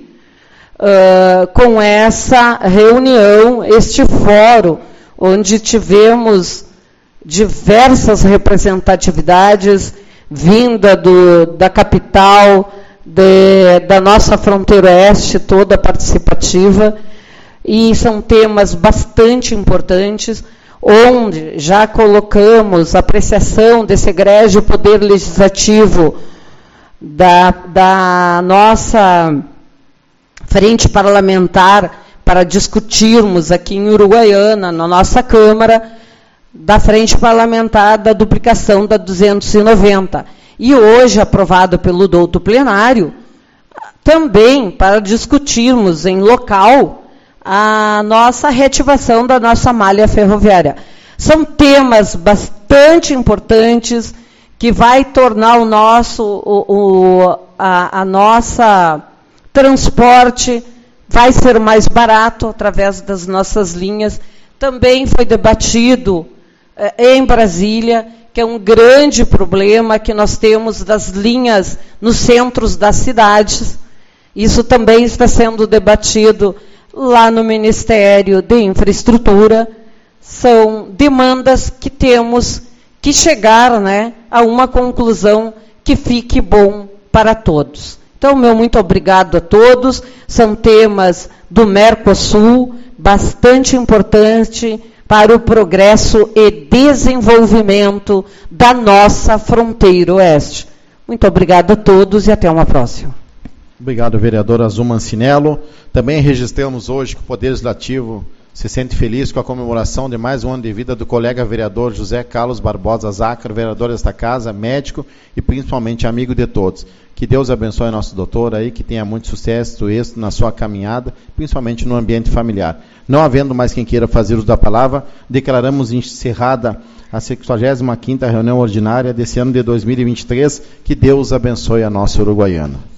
uh, com essa reunião, este fórum, onde tivemos diversas representatividades vinda do, da capital, de, da nossa fronteira oeste, toda participativa, e são temas bastante importantes, onde já colocamos a apreciação desse egrégio poder legislativo da, da nossa frente parlamentar para discutirmos aqui em Uruguaiana, na nossa Câmara, da frente parlamentar da duplicação da duzentos e noventa. E hoje, aprovado pelo douto plenário, também para discutirmos em local a nossa reativação da nossa malha ferroviária. São temas bastante importantes que vai tornar o nosso, o, o, a, a nossa transporte vai ser mais barato através das nossas linhas. Também foi debatido eh, em Brasília, que é um grande problema que nós temos das linhas nos centros das cidades. Isso também está sendo debatido lá no Ministério de Infraestrutura. São demandas que temos que chegar, né, a uma conclusão que fique bom para todos. Então, meu muito obrigado a todos. São temas do Mercosul, bastante importante para o progresso e desenvolvimento da nossa fronteira oeste. Muito obrigado a todos e até uma próxima. Obrigado, vereador Azul Mancinello. Também registramos hoje que o Poder Legislativo se sente feliz com a comemoração de mais um ano de vida do colega vereador José Carlos Barbosa Zácaro, vereador desta casa, médico e principalmente amigo de todos. Que Deus abençoe nosso doutor aí, que tenha muito sucesso e êxito na sua caminhada, principalmente no ambiente familiar. Não havendo mais quem queira fazer uso da palavra, declaramos encerrada a sexagésima quinta reunião ordinária desse ano de dois mil e vinte e três. Que Deus abençoe a nossa Uruguaiana.